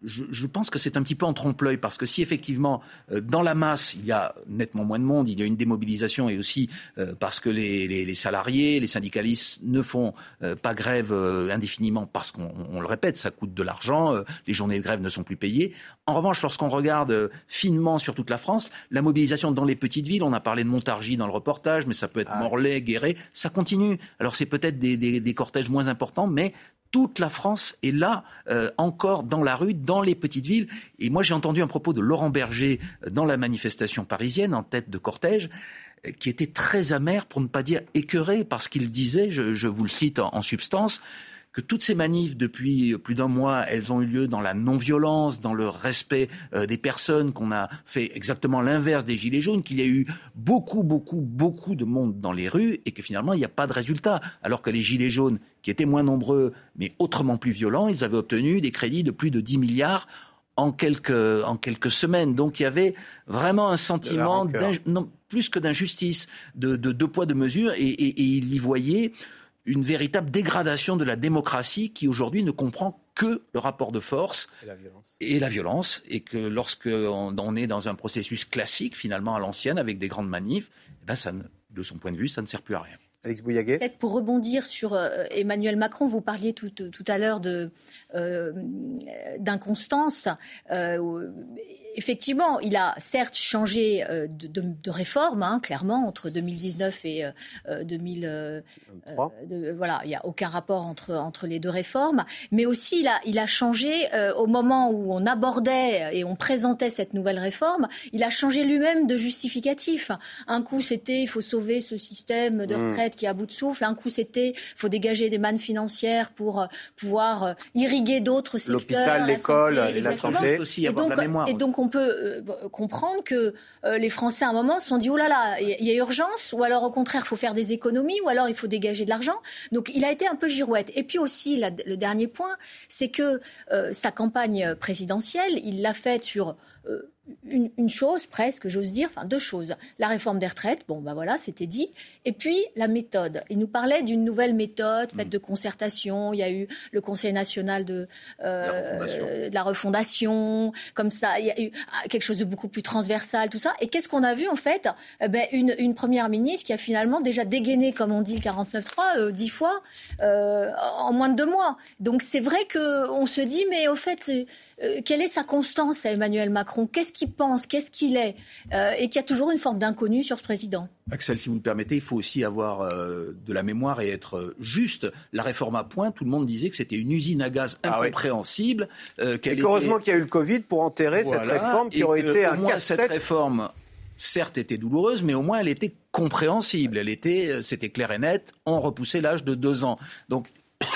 Je, je pense que c'est un petit peu en trompe-l'œil parce que si effectivement euh, dans la masse il y a nettement moins de monde, il y a une démobilisation et aussi euh, parce que les, les, les salariés, les syndicalistes ne font euh, pas grève euh, indéfiniment parce qu'on on le répète, ça coûte de l'argent, euh, les journées de grève ne sont plus payées. En revanche, lorsqu'on regarde euh, finement sur toute la France, la mobilisation dans les petites villes, on a parlé de Montargis dans le reportage, mais ça peut être ah. Morlaix, Guéret, ça continue. Alors c'est peut-être des, des, des cortèges moins importants, mais toute la France est là, euh, encore dans la rue, dans les petites villes. Et moi, j'ai entendu un propos de Laurent Berger dans la manifestation parisienne, en tête de cortège, euh, qui était très amer, pour ne pas dire écœuré, parce qu'il disait, je, je vous le cite en, en substance, que toutes ces manifs, depuis plus d'un mois, elles ont eu lieu dans la non-violence, dans le respect euh, des personnes, qu'on a fait exactement l'inverse des Gilets jaunes, qu'il y a eu beaucoup, beaucoup, beaucoup de monde dans les rues et que finalement, il n'y a pas de résultat. Alors que les Gilets jaunes, qui étaient moins nombreux, mais autrement plus violents, ils avaient obtenu des crédits de plus de dix milliards en quelques, en quelques semaines. Donc il y avait vraiment un sentiment, non, plus que d'injustice, de deux de, poids, deux mesures, et, et, et il y voyait une véritable dégradation de la démocratie qui aujourd'hui ne comprend que le rapport de force et la violence, et, la violence, et que lorsqu'on on est dans un processus classique, finalement à l'ancienne, avec des grandes manifs, eh ben ça ne, de son point de vue, ça ne sert plus à rien. Alex Bouillaguet. Peut-être pour rebondir sur euh, Emmanuel Macron, vous parliez tout, tout à l'heure de, euh, d'inconstance. Euh, effectivement, il a certes changé euh, de, de, de réforme, hein, clairement, entre deux mille dix-neuf et euh, deux mille vingt-trois. Euh, de, voilà, il n'y a aucun rapport entre, entre les deux réformes. Mais aussi, il a, il a changé, euh, au moment où on abordait et on présentait cette nouvelle réforme, il a changé lui-même de justificatif. Un coup, c'était il faut sauver ce système de retraite mmh. qui est à bout de souffle. Un coup, c'était il faut dégager des mannes financières pour euh, pouvoir euh, irriguer d'autres secteurs. L'hôpital, l'école, santé, et la santé. Aussi et donc, la mémoire, et donc on peut euh, comprendre que euh, les Français à un moment se sont dit oh là là, il y, y a urgence, ou alors au contraire, il faut faire des économies, ou alors il faut dégager de l'argent. Donc il a été un peu girouette. Et puis aussi, la, le dernier point, c'est que euh, sa campagne présidentielle, il l'a faite sur... Euh, Une, une chose presque, j'ose dire, enfin deux choses. La réforme des retraites, bon ben voilà, c'était dit. Et puis la méthode. Il nous parlait d'une nouvelle méthode faite de concertation. Il y a eu le Conseil national de, euh, la de la refondation, comme ça. Il y a eu quelque chose de beaucoup plus transversal, tout ça. Et qu'est-ce qu'on a vu en fait ? eh ben, une, une première ministre qui a finalement déjà dégainé, comme on dit, le quarante-neuf trois euh, dix fois euh, en moins de deux mois. Donc c'est vrai qu'on se dit, mais au fait, euh, quelle est sa constance à Emmanuel Macron ? Qu'est-ce qu'il pense, qu'est-ce qu'il est, euh, et qu'il y a toujours une forme d'inconnu sur ce président. Axel, si vous le permettez, il faut aussi avoir euh, de la mémoire et être euh, juste. La réforme à point, tout le monde disait que c'était une usine à gaz incompréhensible. Ah oui. euh, qu'elle et heureusement était... qu'il y a eu le Covid pour enterrer voilà, cette réforme qui et aurait été un casse-tête. casse-tête. Cette réforme, certes, était douloureuse, mais au moins elle était compréhensible. Elle était, c'était clair et net. On repoussait l'âge de deux ans. Donc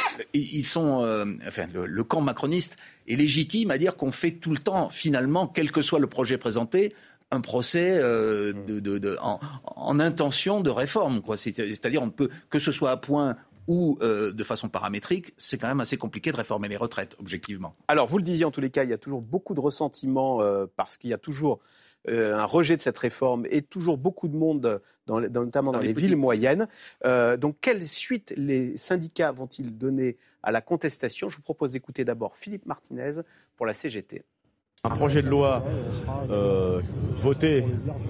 ils sont, euh, enfin, le, le camp macroniste est légitime à dire qu'on fait tout le temps, finalement, quel que soit le projet présenté, un procès euh, de, de, de, en, en intention de réforme, quoi. C'est, c'est-à-dire, on ne peut, que ce soit à point ou euh, de façon paramétrique, c'est quand même assez compliqué de réformer les retraites, objectivement. Alors, vous le disiez, en tous les cas, il y a toujours beaucoup de ressentiment euh, parce qu'il y a toujours euh, un rejet de cette réforme et toujours beaucoup de monde, dans, dans, notamment dans, dans les, les villes moyennes. Euh, donc, quelle suite les syndicats vont-ils donner à la contestation ? Je vous propose d'écouter d'abord Philippe Martinez pour la C G T. Un projet de loi euh, voté,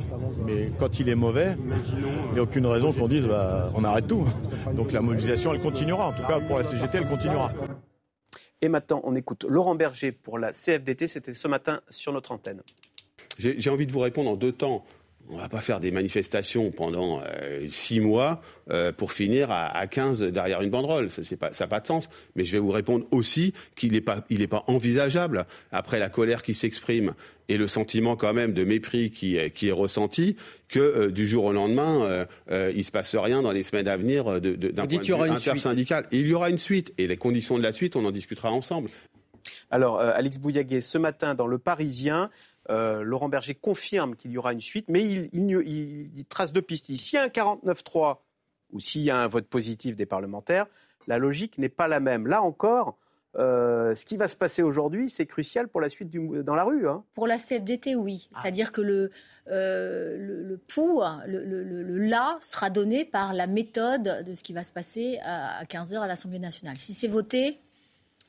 mais quand il est mauvais, il n'y a aucune raison qu'on dise bah, on arrête tout. Donc la mobilisation, elle continuera. En tout cas, pour la C G T, elle continuera. Et maintenant, on écoute Laurent Berger pour la C F D T. C'était ce matin sur notre antenne. J'ai, j'ai envie de vous répondre en deux temps. On ne va pas faire des manifestations pendant euh, six mois euh, pour finir à, à quinze derrière une banderole. Ça n'a pas, pas de sens. Mais je vais vous répondre aussi qu'il n'est pas, il n'est pas envisageable, après la colère qui s'exprime et le sentiment quand même de mépris qui, qui est ressenti, que euh, du jour au lendemain, euh, euh, il ne se passe rien dans les semaines à venir de, de, d'un point de vue intersyndical. Et il y aura une suite. Et les conditions de la suite, on en discutera ensemble. Alors, euh, Alex Bouillaguet, ce matin, dans Le Parisien, Euh, Laurent Berger confirme qu'il y aura une suite, mais il, il, il, il trace deux pistes. S'il y a un quarante-neuf trois ou s'il y a un vote positif des parlementaires, la logique n'est pas la même. Là encore, euh, ce qui va se passer aujourd'hui, c'est crucial pour la suite du, dans la rue. Hein. Pour la C F D T, oui. Ah. C'est-à-dire que le, euh, le, le pour, le, le, le, le là sera donné par la méthode de ce qui va se passer à, à quinze heures à l'Assemblée nationale. Si c'est voté,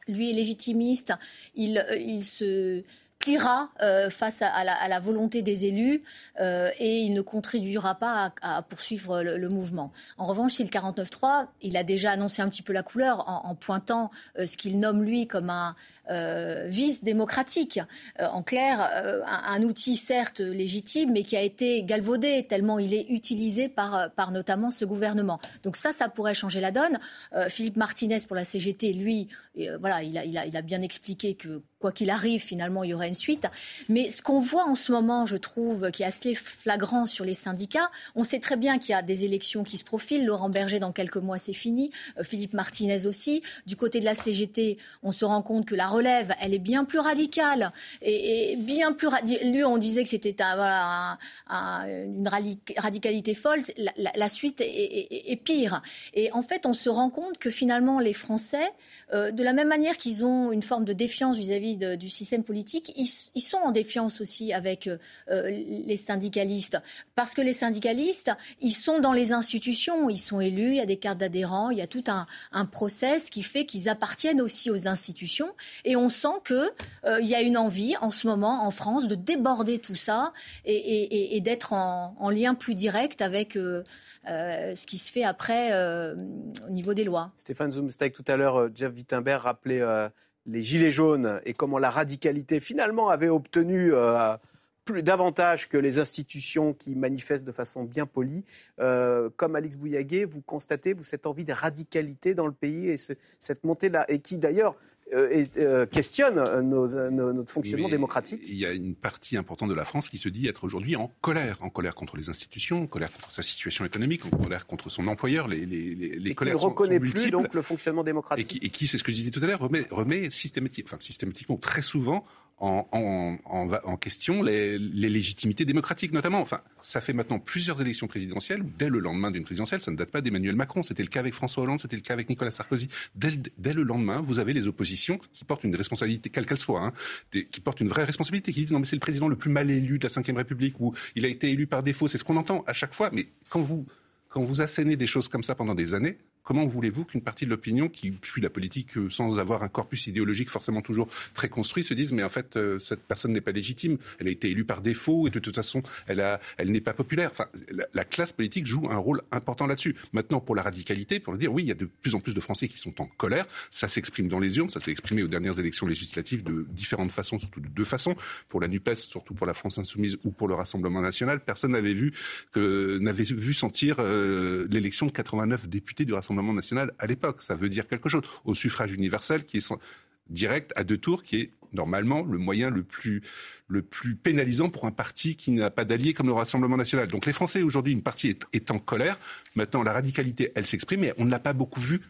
lui est légitimiste, il, il se pliera euh, face à, à, la, à la volonté des élus euh, et il ne contribuera pas à, à poursuivre le, le mouvement. En revanche, si le quarante-neuf trois, il a déjà annoncé un petit peu la couleur en, en pointant euh, ce qu'il nomme lui comme un euh, vice démocratique. Euh, en clair, euh, un, un outil certes légitime, mais qui a été galvaudé tellement il est utilisé par, par notamment ce gouvernement. Donc ça, ça pourrait changer la donne. Euh, Philippe Martinez pour la C G T, lui, euh, voilà, il a, il a, il a bien expliqué que quoi qu'il arrive, finalement, il y aura une suite. Mais ce qu'on voit en ce moment, je trouve, qui est assez flagrant sur les syndicats, on sait très bien qu'il y a des élections qui se profilent. Laurent Berger, dans quelques mois, c'est fini. Euh, Philippe Martinez aussi. Du côté de la C G T, on se rend compte que la relève, elle est bien plus radicale. Et, et bien plus radicale. Lui, on disait que c'était un, voilà, un, un, une radicalité folle. La, la, la suite est, est, est pire. Et en fait, on se rend compte que finalement, les Français, euh, de la même manière qu'ils ont une forme de défiance vis-à-vis De, du système politique, ils, ils sont en défiance aussi avec euh, les syndicalistes. Parce que les syndicalistes, ils sont dans les institutions, ils sont élus, il y a des cartes d'adhérents, il y a tout un, un process qui fait qu'ils appartiennent aussi aux institutions. Et on sent qu'il euh, y a une envie en ce moment en France de déborder tout ça et, et, et d'être en, en lien plus direct avec euh, euh, ce qui se fait après euh, au niveau des lois. Stéphane Zumsteg, tout à l'heure, Jeff Wittenberg rappelait euh, les Gilets jaunes et comment la radicalité finalement avait obtenu euh, plus davantage que les institutions qui manifestent de façon bien polie. Euh, comme Alix Bouillaguet, vous constatez vous, cette envie de radicalité dans le pays et ce, cette montée-là, et qui d'ailleurs euh, et, euh, questionne nos, nos, notre fonctionnement Mais démocratique. Il y a une partie importante de la France qui se dit être aujourd'hui en colère, en colère contre les institutions, en colère contre sa situation économique, en colère contre son employeur. Les, les, les, les et colères qui ne reconnaît sont, sont plus donc le fonctionnement démocratique. Et qui, et qui, c'est ce que je disais tout à l'heure, remet, remet systématique, enfin, systématiquement, très souvent, En, en, en, en question les, les légitimités démocratiques notamment. Enfin, ça fait maintenant plusieurs élections présidentielles, dès le lendemain d'une présidentielle, ça ne date pas d'Emmanuel Macron, c'était le cas avec François Hollande, c'était le cas avec Nicolas Sarkozy. Dès, dès le lendemain, vous avez les oppositions qui portent une responsabilité, quelle qu'elle soit, hein, des, qui portent une vraie responsabilité, qui disent non mais c'est le président le plus mal élu de la cinquième République, ou il a été élu par défaut, c'est ce qu'on entend à chaque fois. Mais quand vous, quand vous assénez des choses comme ça pendant des années, comment voulez-vous qu'une partie de l'opinion qui suit la politique euh, sans avoir un corpus idéologique forcément toujours très construit se dise mais en fait euh, cette personne n'est pas légitime, elle a été élue par défaut et de toute façon elle, a, elle n'est pas populaire. Enfin, la, la classe politique joue un rôle important là-dessus. Maintenant pour la radicalité, pour le dire, oui il y a de plus en plus de Français qui sont en colère, ça s'exprime dans les urnes, ça s'est exprimé aux dernières élections législatives de différentes façons, surtout de deux façons. Pour la NUPES, surtout pour la France Insoumise ou pour le Rassemblement National, personne n'avait vu, que, n'avait vu sentir euh, l'élection de quatre-vingt-neuf députés du Rassemblement national à l'époque. Ça veut dire quelque chose. Au suffrage universel qui est direct à deux tours, qui est normalement le moyen le plus, le plus pénalisant pour un parti qui n'a pas d'alliés comme le Rassemblement national. Donc les Français aujourd'hui, une partie est, est en colère. Maintenant, la radicalité, elle s'exprime, mais on ne l'a pas beaucoup vu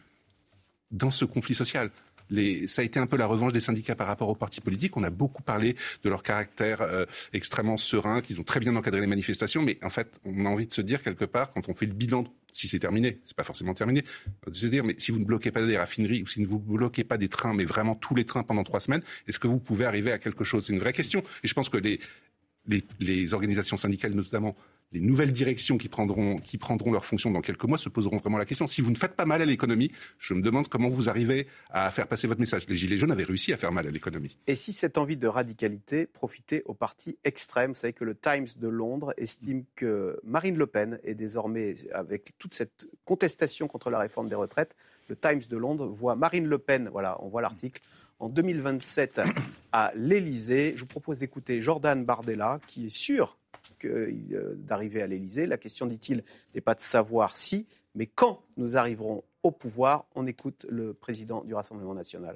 dans ce conflit social. Les, ça a été un peu la revanche des syndicats par rapport aux partis politiques. On a beaucoup parlé de leur caractère euh, extrêmement serein, qu'ils ont très bien encadré les manifestations, mais en fait, on a envie de se dire quelque part, quand on fait le bilan, si c'est terminé, c'est pas forcément terminé, de se dire, mais si vous ne bloquez pas des raffineries ou si vous ne bloquez pas des trains, mais vraiment tous les trains pendant trois semaines, est-ce que vous pouvez arriver à quelque chose ? C'est une vraie question. Et je pense que les, les, les organisations syndicales, notamment les nouvelles directions qui prendront, qui prendront leurs fonctions dans quelques mois se poseront vraiment la question. Si vous ne faites pas mal à l'économie, je me demande comment vous arrivez à faire passer votre message. Les Gilets jaunes avaient réussi à faire mal à l'économie. Et si cette envie de radicalité profitait aux partis extrêmes ? Vous savez que le Times de Londres estime que Marine Le Pen est désormais, avec toute cette contestation contre la réforme des retraites, le Times de Londres voit Marine Le Pen, voilà, on voit l'article, en deux mille vingt-sept à l'Élysée. Je vous propose d'écouter Jordan Bardella, qui est sûr que, euh, d'arriver à l'Élysée. La question, dit-il, n'est pas de savoir si, mais quand nous arriverons au pouvoir. On écoute le président du Rassemblement national.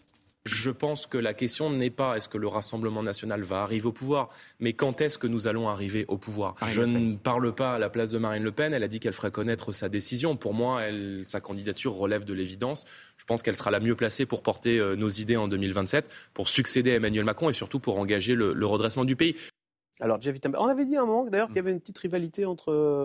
Je pense que la question n'est pas est-ce que le Rassemblement national va arriver au pouvoir, mais quand est-ce que nous allons arriver au pouvoir. Marine Je ne parle pas à la place de Marine Le Pen, elle a dit qu'elle ferait connaître sa décision. Pour moi, elle, sa candidature relève de l'évidence. Je pense qu'elle sera la mieux placée pour porter euh, nos idées en deux mille vingt-sept, pour succéder à Emmanuel Macron et surtout pour engager le, le redressement du pays. Alors, Jeff Wittenberg, on avait dit à un moment d'ailleurs qu'il y avait une petite rivalité entre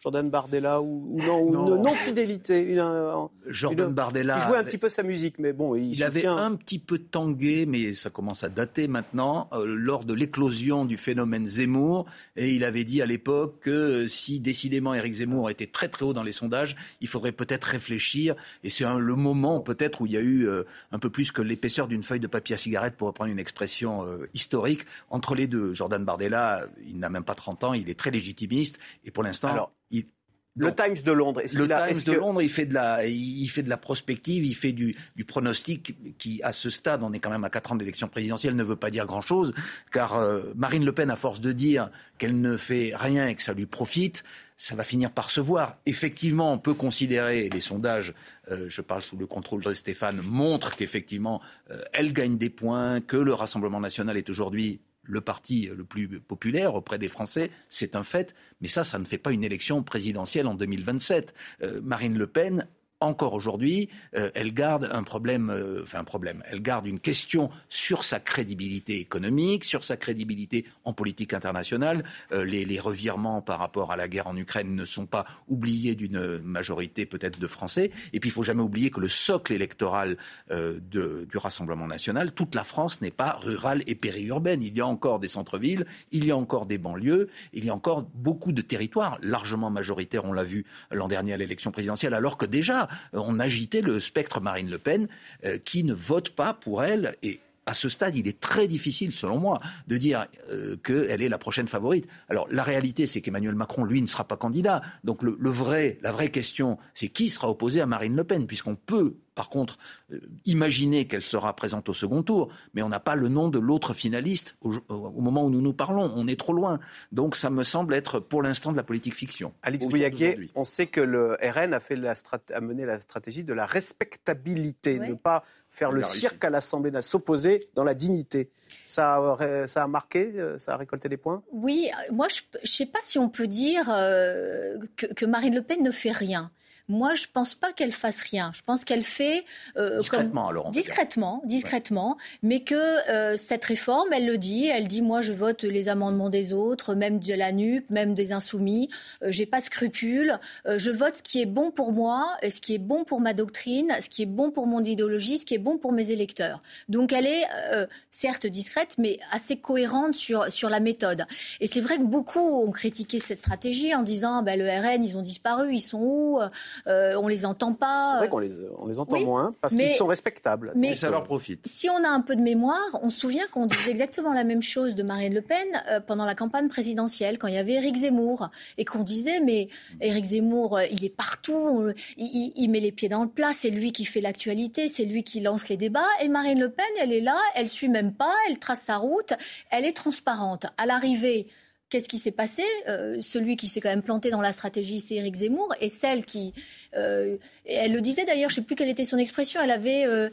Jordan Bardella ou, ou non, ou non. une non-fidélité une, une, Jordan une, Bardella... Il jouait un petit peu sa musique, mais bon, il, il avait soutient... un petit peu tangué, mais ça commence à dater maintenant, euh, lors de l'éclosion du phénomène Zemmour. Et il avait dit à l'époque que euh, si décidément Éric Zemmour était très très haut dans les sondages, il faudrait peut-être réfléchir. Et c'est un, le moment peut-être où il y a eu euh, un peu plus que l'épaisseur d'une feuille de papier à cigarette, pour reprendre une expression euh, historique, entre les deux. Jordan Bardella, il n'a même pas trente ans, il est très légitimiste. Et pour l'instant... Alors, il... Le Donc, Times de Londres. Est-ce le qu'il a, Times est-ce de que... Londres, il fait de la, il fait de la prospective, il fait du, du pronostic qui, à ce stade, on est quand même à quatre ans d'élection présidentielle, ne veut pas dire grand-chose, car euh, Marine Le Pen, à force de dire qu'elle ne fait rien et que ça lui profite, ça va finir par se voir. Effectivement, on peut considérer, les sondages, euh, je parle sous le contrôle de Stéphane, montrent qu'effectivement, euh, elle gagne des points, que le Rassemblement national est aujourd'hui le parti le plus populaire auprès des Français, c'est un fait. Mais ça, ça ne fait pas une élection présidentielle en deux mille vingt-sept. Euh, Marine Le Pen, encore aujourd'hui, euh, elle garde un problème, euh, enfin un problème, elle garde une question sur sa crédibilité économique, sur sa crédibilité en politique internationale. Euh, les, les revirements par rapport à la guerre en Ukraine ne sont pas oubliés d'une majorité peut-être de Français. Et puis il ne faut jamais oublier que le socle électoral euh, de, du Rassemblement national, toute la France n'est pas rurale et périurbaine. Il y a encore des centres-villes, il y a encore des banlieues, il y a encore beaucoup de territoires largement majoritaires, on l'a vu l'an dernier à l'élection présidentielle, alors que déjà on agitait le spectre Marine Le Pen euh, qui ne vote pas pour elle. Et à ce stade, il est très difficile, selon moi, de dire euh, qu'elle est la prochaine favorite. Alors, la réalité, c'est qu'Emmanuel Macron, lui, ne sera pas candidat. Donc, le, le vrai, la vraie question, c'est qui sera opposé à Marine Le Pen, puisqu'on peut, par contre, euh, imaginer qu'elle sera présente au second tour, mais on n'a pas le nom de l'autre finaliste au, au moment où nous nous parlons. On est trop loin. Donc, ça me semble être, pour l'instant, de la politique fiction. Alix Bouillaguet, on sait que le R N a, fait la strat... a mené la stratégie de la respectabilité, oui. Ne pas faire le cirque à l'Assemblée nationale, s'opposer dans la dignité. Ça a, ça a marqué, ça a récolté des points ? Oui, moi je ne sais pas si on peut dire euh, que, que Marine Le Pen ne fait rien. Moi, je ne pense pas qu'elle fasse rien. Je pense qu'elle fait... Euh, discrètement, comme, alors. Discrètement, discrètement. Ouais. Mais que euh, cette réforme, elle le dit, elle dit, moi, je vote les amendements des autres, même de la N U P, même des Insoumis. Euh, j'ai pas de scrupules. Euh, je vote ce qui est bon pour moi, ce qui est bon pour ma doctrine, ce qui est bon pour mon idéologie, ce qui est bon pour mes électeurs. Donc, elle est, euh, certes, discrète, mais assez cohérente sur, sur la méthode. Et c'est vrai que beaucoup ont critiqué cette stratégie en disant, bah, le R N, ils ont disparu, ils sont où ? Euh, on les entend pas. C'est vrai qu'on les, on les entend oui, moins parce mais, qu'ils sont respectables. Mais ça leur profite. Si on a un peu de mémoire, on se souvient qu'on disait exactement la même chose de Marine Le Pen euh, pendant la campagne présidentielle, quand il y avait Éric Zemmour, et qu'on disait mais Éric Zemmour, euh, il est partout, on, il, il met les pieds dans le plat, c'est lui qui fait l'actualité, c'est lui qui lance les débats, et Marine Le Pen, elle est là, elle suit même pas, elle trace sa route, elle est transparente. À l'arrivée, qu'est-ce qui s'est passé ? euh, Celui qui s'est quand même planté dans la stratégie, c'est Éric Zemmour. Et celle qui... Euh, elle le disait d'ailleurs, je ne sais plus quelle était son expression. Elle avait... Euh,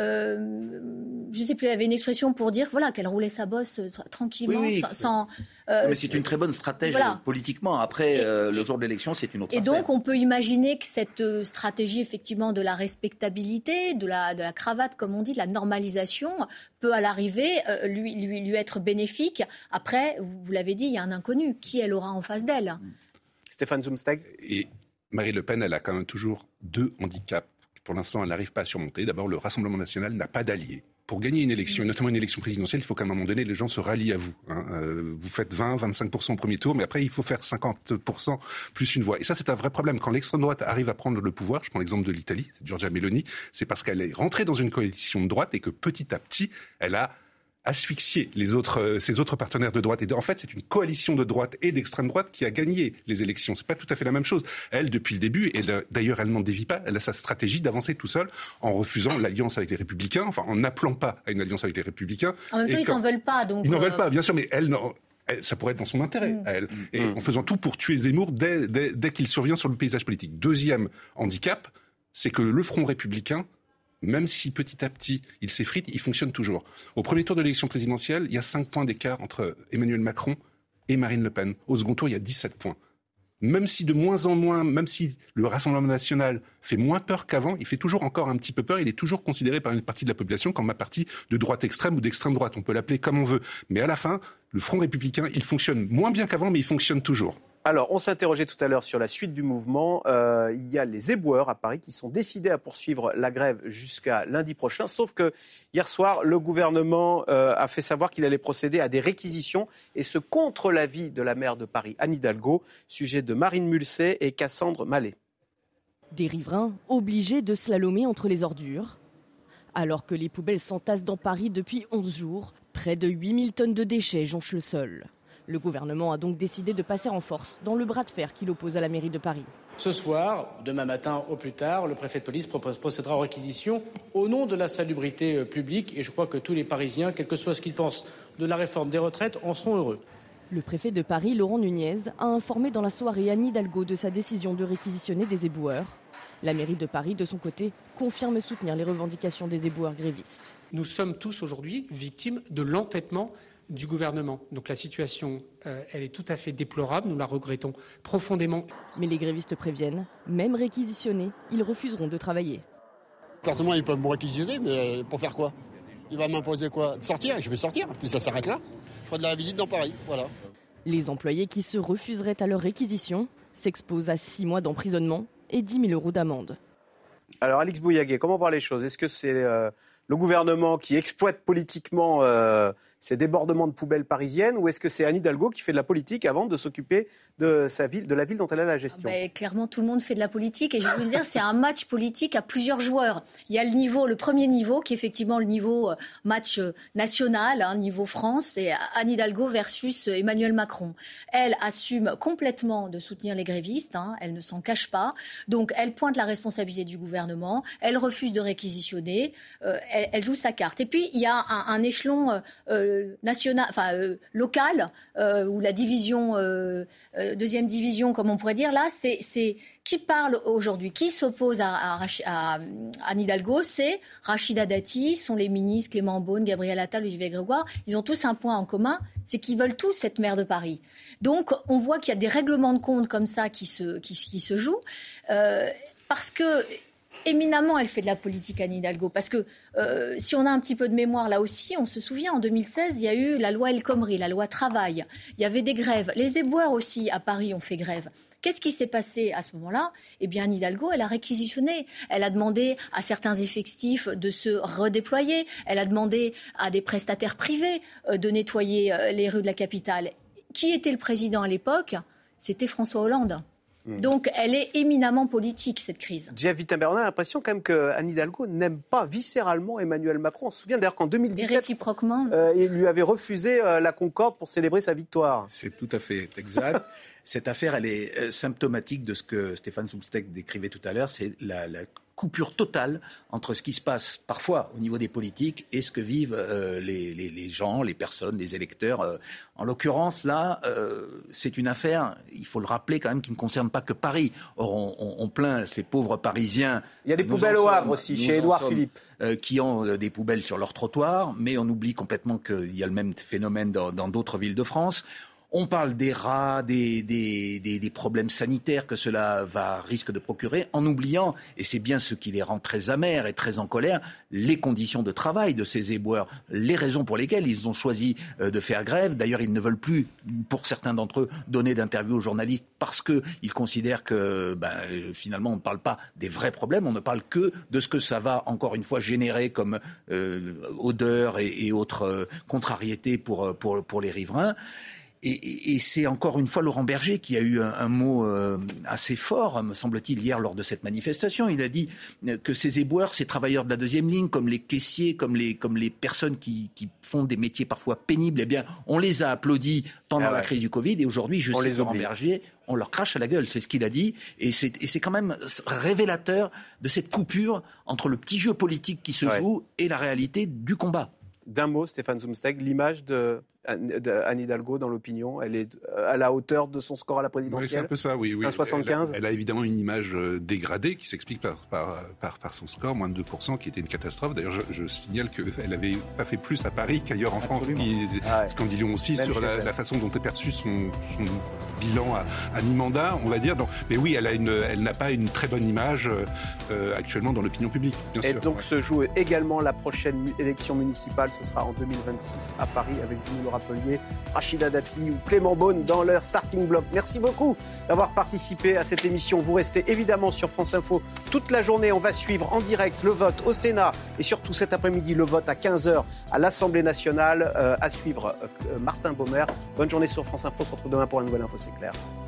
euh, je ne sais plus, elle avait une expression pour dire voilà, qu'elle roulait sa bosse euh, tranquillement, oui, oui. sans... sans euh, mais c'est une très bonne stratège voilà. politiquement. Après, et, euh, le jour de l'élection, c'est une autre et affaire. Et donc, on peut imaginer que cette euh, stratégie, effectivement, de la respectabilité, de la, de la cravate, comme on dit, de la normalisation, peut à l'arrivée euh, lui, lui, lui être bénéfique. Après, vous, vous l'avez dit, il y a un inconnu. Qui elle aura en face d'elle ? Stéphane Zumsteg. Et Marine Le Pen, elle a quand même toujours deux handicaps. Pour l'instant, elle n'arrive pas à surmonter. D'abord, le Rassemblement national n'a pas d'alliés. Pour gagner une élection, et notamment une élection présidentielle, il faut qu'à un moment donné, les gens se rallient à vous. Hein. Euh, vous faites vingt, vingt-cinq pour cent au premier tour, mais après, il faut faire cinquante pour cent plus une voix. Et ça, c'est un vrai problème. Quand l'extrême droite arrive à prendre le pouvoir, je prends l'exemple de l'Italie, c'est Giorgia Meloni, c'est parce qu'elle est rentrée dans une coalition de droite et que petit à petit, elle a asphyxier les autres, euh, ses autres partenaires de droite. Et en fait, c'est une coalition de droite et d'extrême droite qui a gagné les élections. C'est pas tout à fait la même chose. Elle, depuis le début, et d'ailleurs, elle n'en dévie pas, elle a sa stratégie d'avancer tout seul en refusant l'alliance avec les Républicains, enfin, en n'appelant pas à une alliance avec les Républicains. En même temps, ils quand... s'en veulent pas, donc. Ils n'en euh... veulent pas, bien sûr, mais elle, non... Elle, ça pourrait être dans son intérêt, mmh. à elle. Et mmh. en faisant tout pour tuer Zemmour dès, dès, dès qu'il survient sur le paysage politique. Deuxième handicap, c'est que le Front républicain, même si petit à petit il s'effrite, il fonctionne toujours. Au premier tour de l'élection présidentielle, il y a cinq points d'écart entre Emmanuel Macron et Marine Le Pen. Au second tour, il y a dix-sept points. Même si de moins en moins, même si le Rassemblement national fait moins peur qu'avant, il fait toujours encore un petit peu peur, il est toujours considéré par une partie de la population comme un parti de droite extrême ou d'extrême droite. On peut l'appeler comme on veut. Mais à la fin, le Front républicain, il fonctionne moins bien qu'avant, mais il fonctionne toujours. Alors, on s'interrogeait tout à l'heure sur la suite du mouvement. Euh, il y a les éboueurs à Paris qui sont décidés à poursuivre la grève jusqu'à lundi prochain. Sauf que hier soir, le gouvernement euh, a fait savoir qu'il allait procéder à des réquisitions, et ce contre l'avis de la maire de Paris, Anne Hidalgo. Sujet de Marine Mulset et Cassandre Mallet. Des riverains obligés de slalomer entre les ordures. Alors que les poubelles s'entassent dans Paris depuis onze jours, près de huit mille tonnes de déchets jonchent le sol. Le gouvernement a donc décidé de passer en force dans le bras de fer qui l'oppose à la mairie de Paris. Ce soir, demain matin au plus tard, le préfet de police procédera aux réquisitions au nom de la salubrité publique, et je crois que tous les Parisiens, quel que soit ce qu'ils pensent de la réforme des retraites, en seront heureux. Le préfet de Paris, Laurent Nunez, a informé dans la soirée Anne Hidalgo de sa décision de réquisitionner des éboueurs. La mairie de Paris, de son côté, confirme soutenir les revendications des éboueurs grévistes. Nous sommes tous aujourd'hui victimes de l'entêtement du gouvernement. Donc la situation, euh, elle est tout à fait déplorable, nous la regrettons profondément. Mais les grévistes préviennent, même réquisitionnés, ils refuseront de travailler. Personnellement, ils peuvent me réquisitionner, mais pour faire quoi? Il va m'imposer quoi? De sortir? Je vais sortir, puis ça s'arrête là. Je ferai de la visite dans Paris, voilà. Les employés qui se refuseraient à leur réquisition s'exposent à six mois d'emprisonnement et dix mille euros d'amende. Alors Alix Bouillaguet, comment voir les choses? Est-ce que c'est euh, le gouvernement qui exploite politiquement euh, ces débordements de poubelles parisiennes, ou est-ce que c'est Anne Hidalgo qui fait de la politique avant de s'occuper de sa ville, de la ville dont elle a la gestion? Ah bah, clairement, tout le monde fait de la politique, et je vais vous dire, c'est un match politique à plusieurs joueurs. Il y a le niveau, le premier niveau, qui est effectivement le niveau euh, match euh, national, hein, niveau France, c'est Anne Hidalgo versus euh, Emmanuel Macron. Elle assume complètement de soutenir les grévistes, hein, elle ne s'en cache pas, donc elle pointe la responsabilité du gouvernement, elle refuse de réquisitionner, euh, elle, elle joue sa carte. Et puis il y a un, un échelon euh, euh, national, enfin euh, local, euh, où la division, euh, euh, deuxième division, comme on pourrait dire, là, c'est, c'est qui parle aujourd'hui, qui s'oppose à, à, à, à Anne Hidalgo, c'est Rachida Dati, sont les ministres Clément Beaune, Gabriel Attal, Olivier Grégoire. Ils ont tous un point en commun, c'est qu'ils veulent tous cette maire de Paris. Donc on voit qu'il y a des règlements de compte comme ça qui se, qui, qui se jouent, euh, parce que éminemment, elle fait de la politique, Anne Hidalgo, parce que euh, si on a un petit peu de mémoire là aussi, on se souvient, en deux mille seize, il y a eu la loi El Khomri, la loi travail. Il y avait des grèves. Les éboueurs aussi, à Paris, ont fait grève. Qu'est-ce qui s'est passé à ce moment-là? Eh bien, Anne Hidalgo, elle a réquisitionné. Elle a demandé à certains effectifs de se redéployer. Elle a demandé à des prestataires privés euh, de nettoyer euh, les rues de la capitale. Qui était le président à l'époque? C'était François Hollande. Donc, elle est éminemment politique, cette crise. Jeff Wittenberg, on a l'impression quand même qu'Anne Hidalgo n'aime pas viscéralement Emmanuel Macron. On se souvient d'ailleurs qu'en deux mille dix-sept, et réciproquement, euh, il lui avait refusé euh, la Concorde pour célébrer sa victoire. C'est tout à fait exact. Cette affaire, elle est euh, symptomatique de ce que Stéphane Zumsteeg décrivait tout à l'heure, c'est la, la coupure totale entre ce qui se passe parfois au niveau des politiques et ce que vivent euh, les, les, les gens, les personnes, les électeurs. Euh, en l'occurrence, là, euh, c'est une affaire, il faut le rappeler quand même, qui ne concerne pas que Paris. Or, on, on, on plaint ces pauvres Parisiens. Il y a des poubelles au Havre aussi, chez Édouard Philippe. Euh, qui ont euh, des poubelles sur leur trottoir, mais on oublie complètement qu'il y a le même phénomène dans, dans d'autres villes de France. On parle des rats, des, des, des, des problèmes sanitaires que cela va risque de procurer, en oubliant, et c'est bien ce qui les rend très amers et très en colère, les conditions de travail de ces éboueurs, les raisons pour lesquelles ils ont choisi euh, de faire grève. D'ailleurs, ils ne veulent plus, pour certains d'entre eux, donner d'interviews aux journalistes parce qu'ils considèrent que ben, finalement on ne parle pas des vrais problèmes, on ne parle que de ce que ça va, encore une fois, générer comme euh, odeur et, et autres euh, contrariétés pour, pour, pour les riverains. Et, et, et c'est encore une fois Laurent Berger qui a eu un, un mot euh, assez fort, me semble-t-il, hier lors de cette manifestation. Il a dit que ces éboueurs, ces travailleurs de la deuxième ligne, comme les caissiers, comme les, comme les personnes qui, qui font des métiers parfois pénibles, eh bien, on les a applaudis pendant ah ouais. la crise du Covid. Et aujourd'hui, je sais Laurent Berger, on leur crache à la gueule, c'est ce qu'il a dit. Et c'est, et c'est quand même révélateur de cette coupure entre le petit jeu politique qui se ouais. joue et la réalité du combat. D'un mot, Stéphane Zumsteeg, l'image de, de Anne Hidalgo dans l'opinion, elle est à la hauteur de son score à la présidentielle. Oui, c'est un peu ça, oui. oui. un soixante-quinze. Elle a, elle a évidemment une image dégradée qui s'explique par, par, par, par son score, moins de deux pour cent, qui était une catastrophe. D'ailleurs, je, je signale qu'elle n'avait pas fait plus à Paris qu'ailleurs en France. Qui, ah ouais. Scandillon aussi Même sur la, la façon dont est perçu son, son bilan à, à mi-mandat, on va dire. Donc, mais oui, elle, a une, elle n'a pas une très bonne image euh, actuellement dans l'opinion publique, bien Et sûr. donc ouais. se joue également la prochaine élection municipale, ce sera en deux mille vingt-six à Paris, avec, vous nous le rappeliez, Rachida Dati ou Clément Beaune dans leur starting block. Merci beaucoup d'avoir participé à cette émission. Vous restez évidemment sur France Info toute la journée. On va suivre en direct le vote au Sénat et surtout cet après-midi le vote à quinze heures à l'Assemblée nationale. Euh, à suivre euh, Martin Baumer. Bonne journée sur France Info. On se retrouve demain pour un nouvel Info, c'est clair.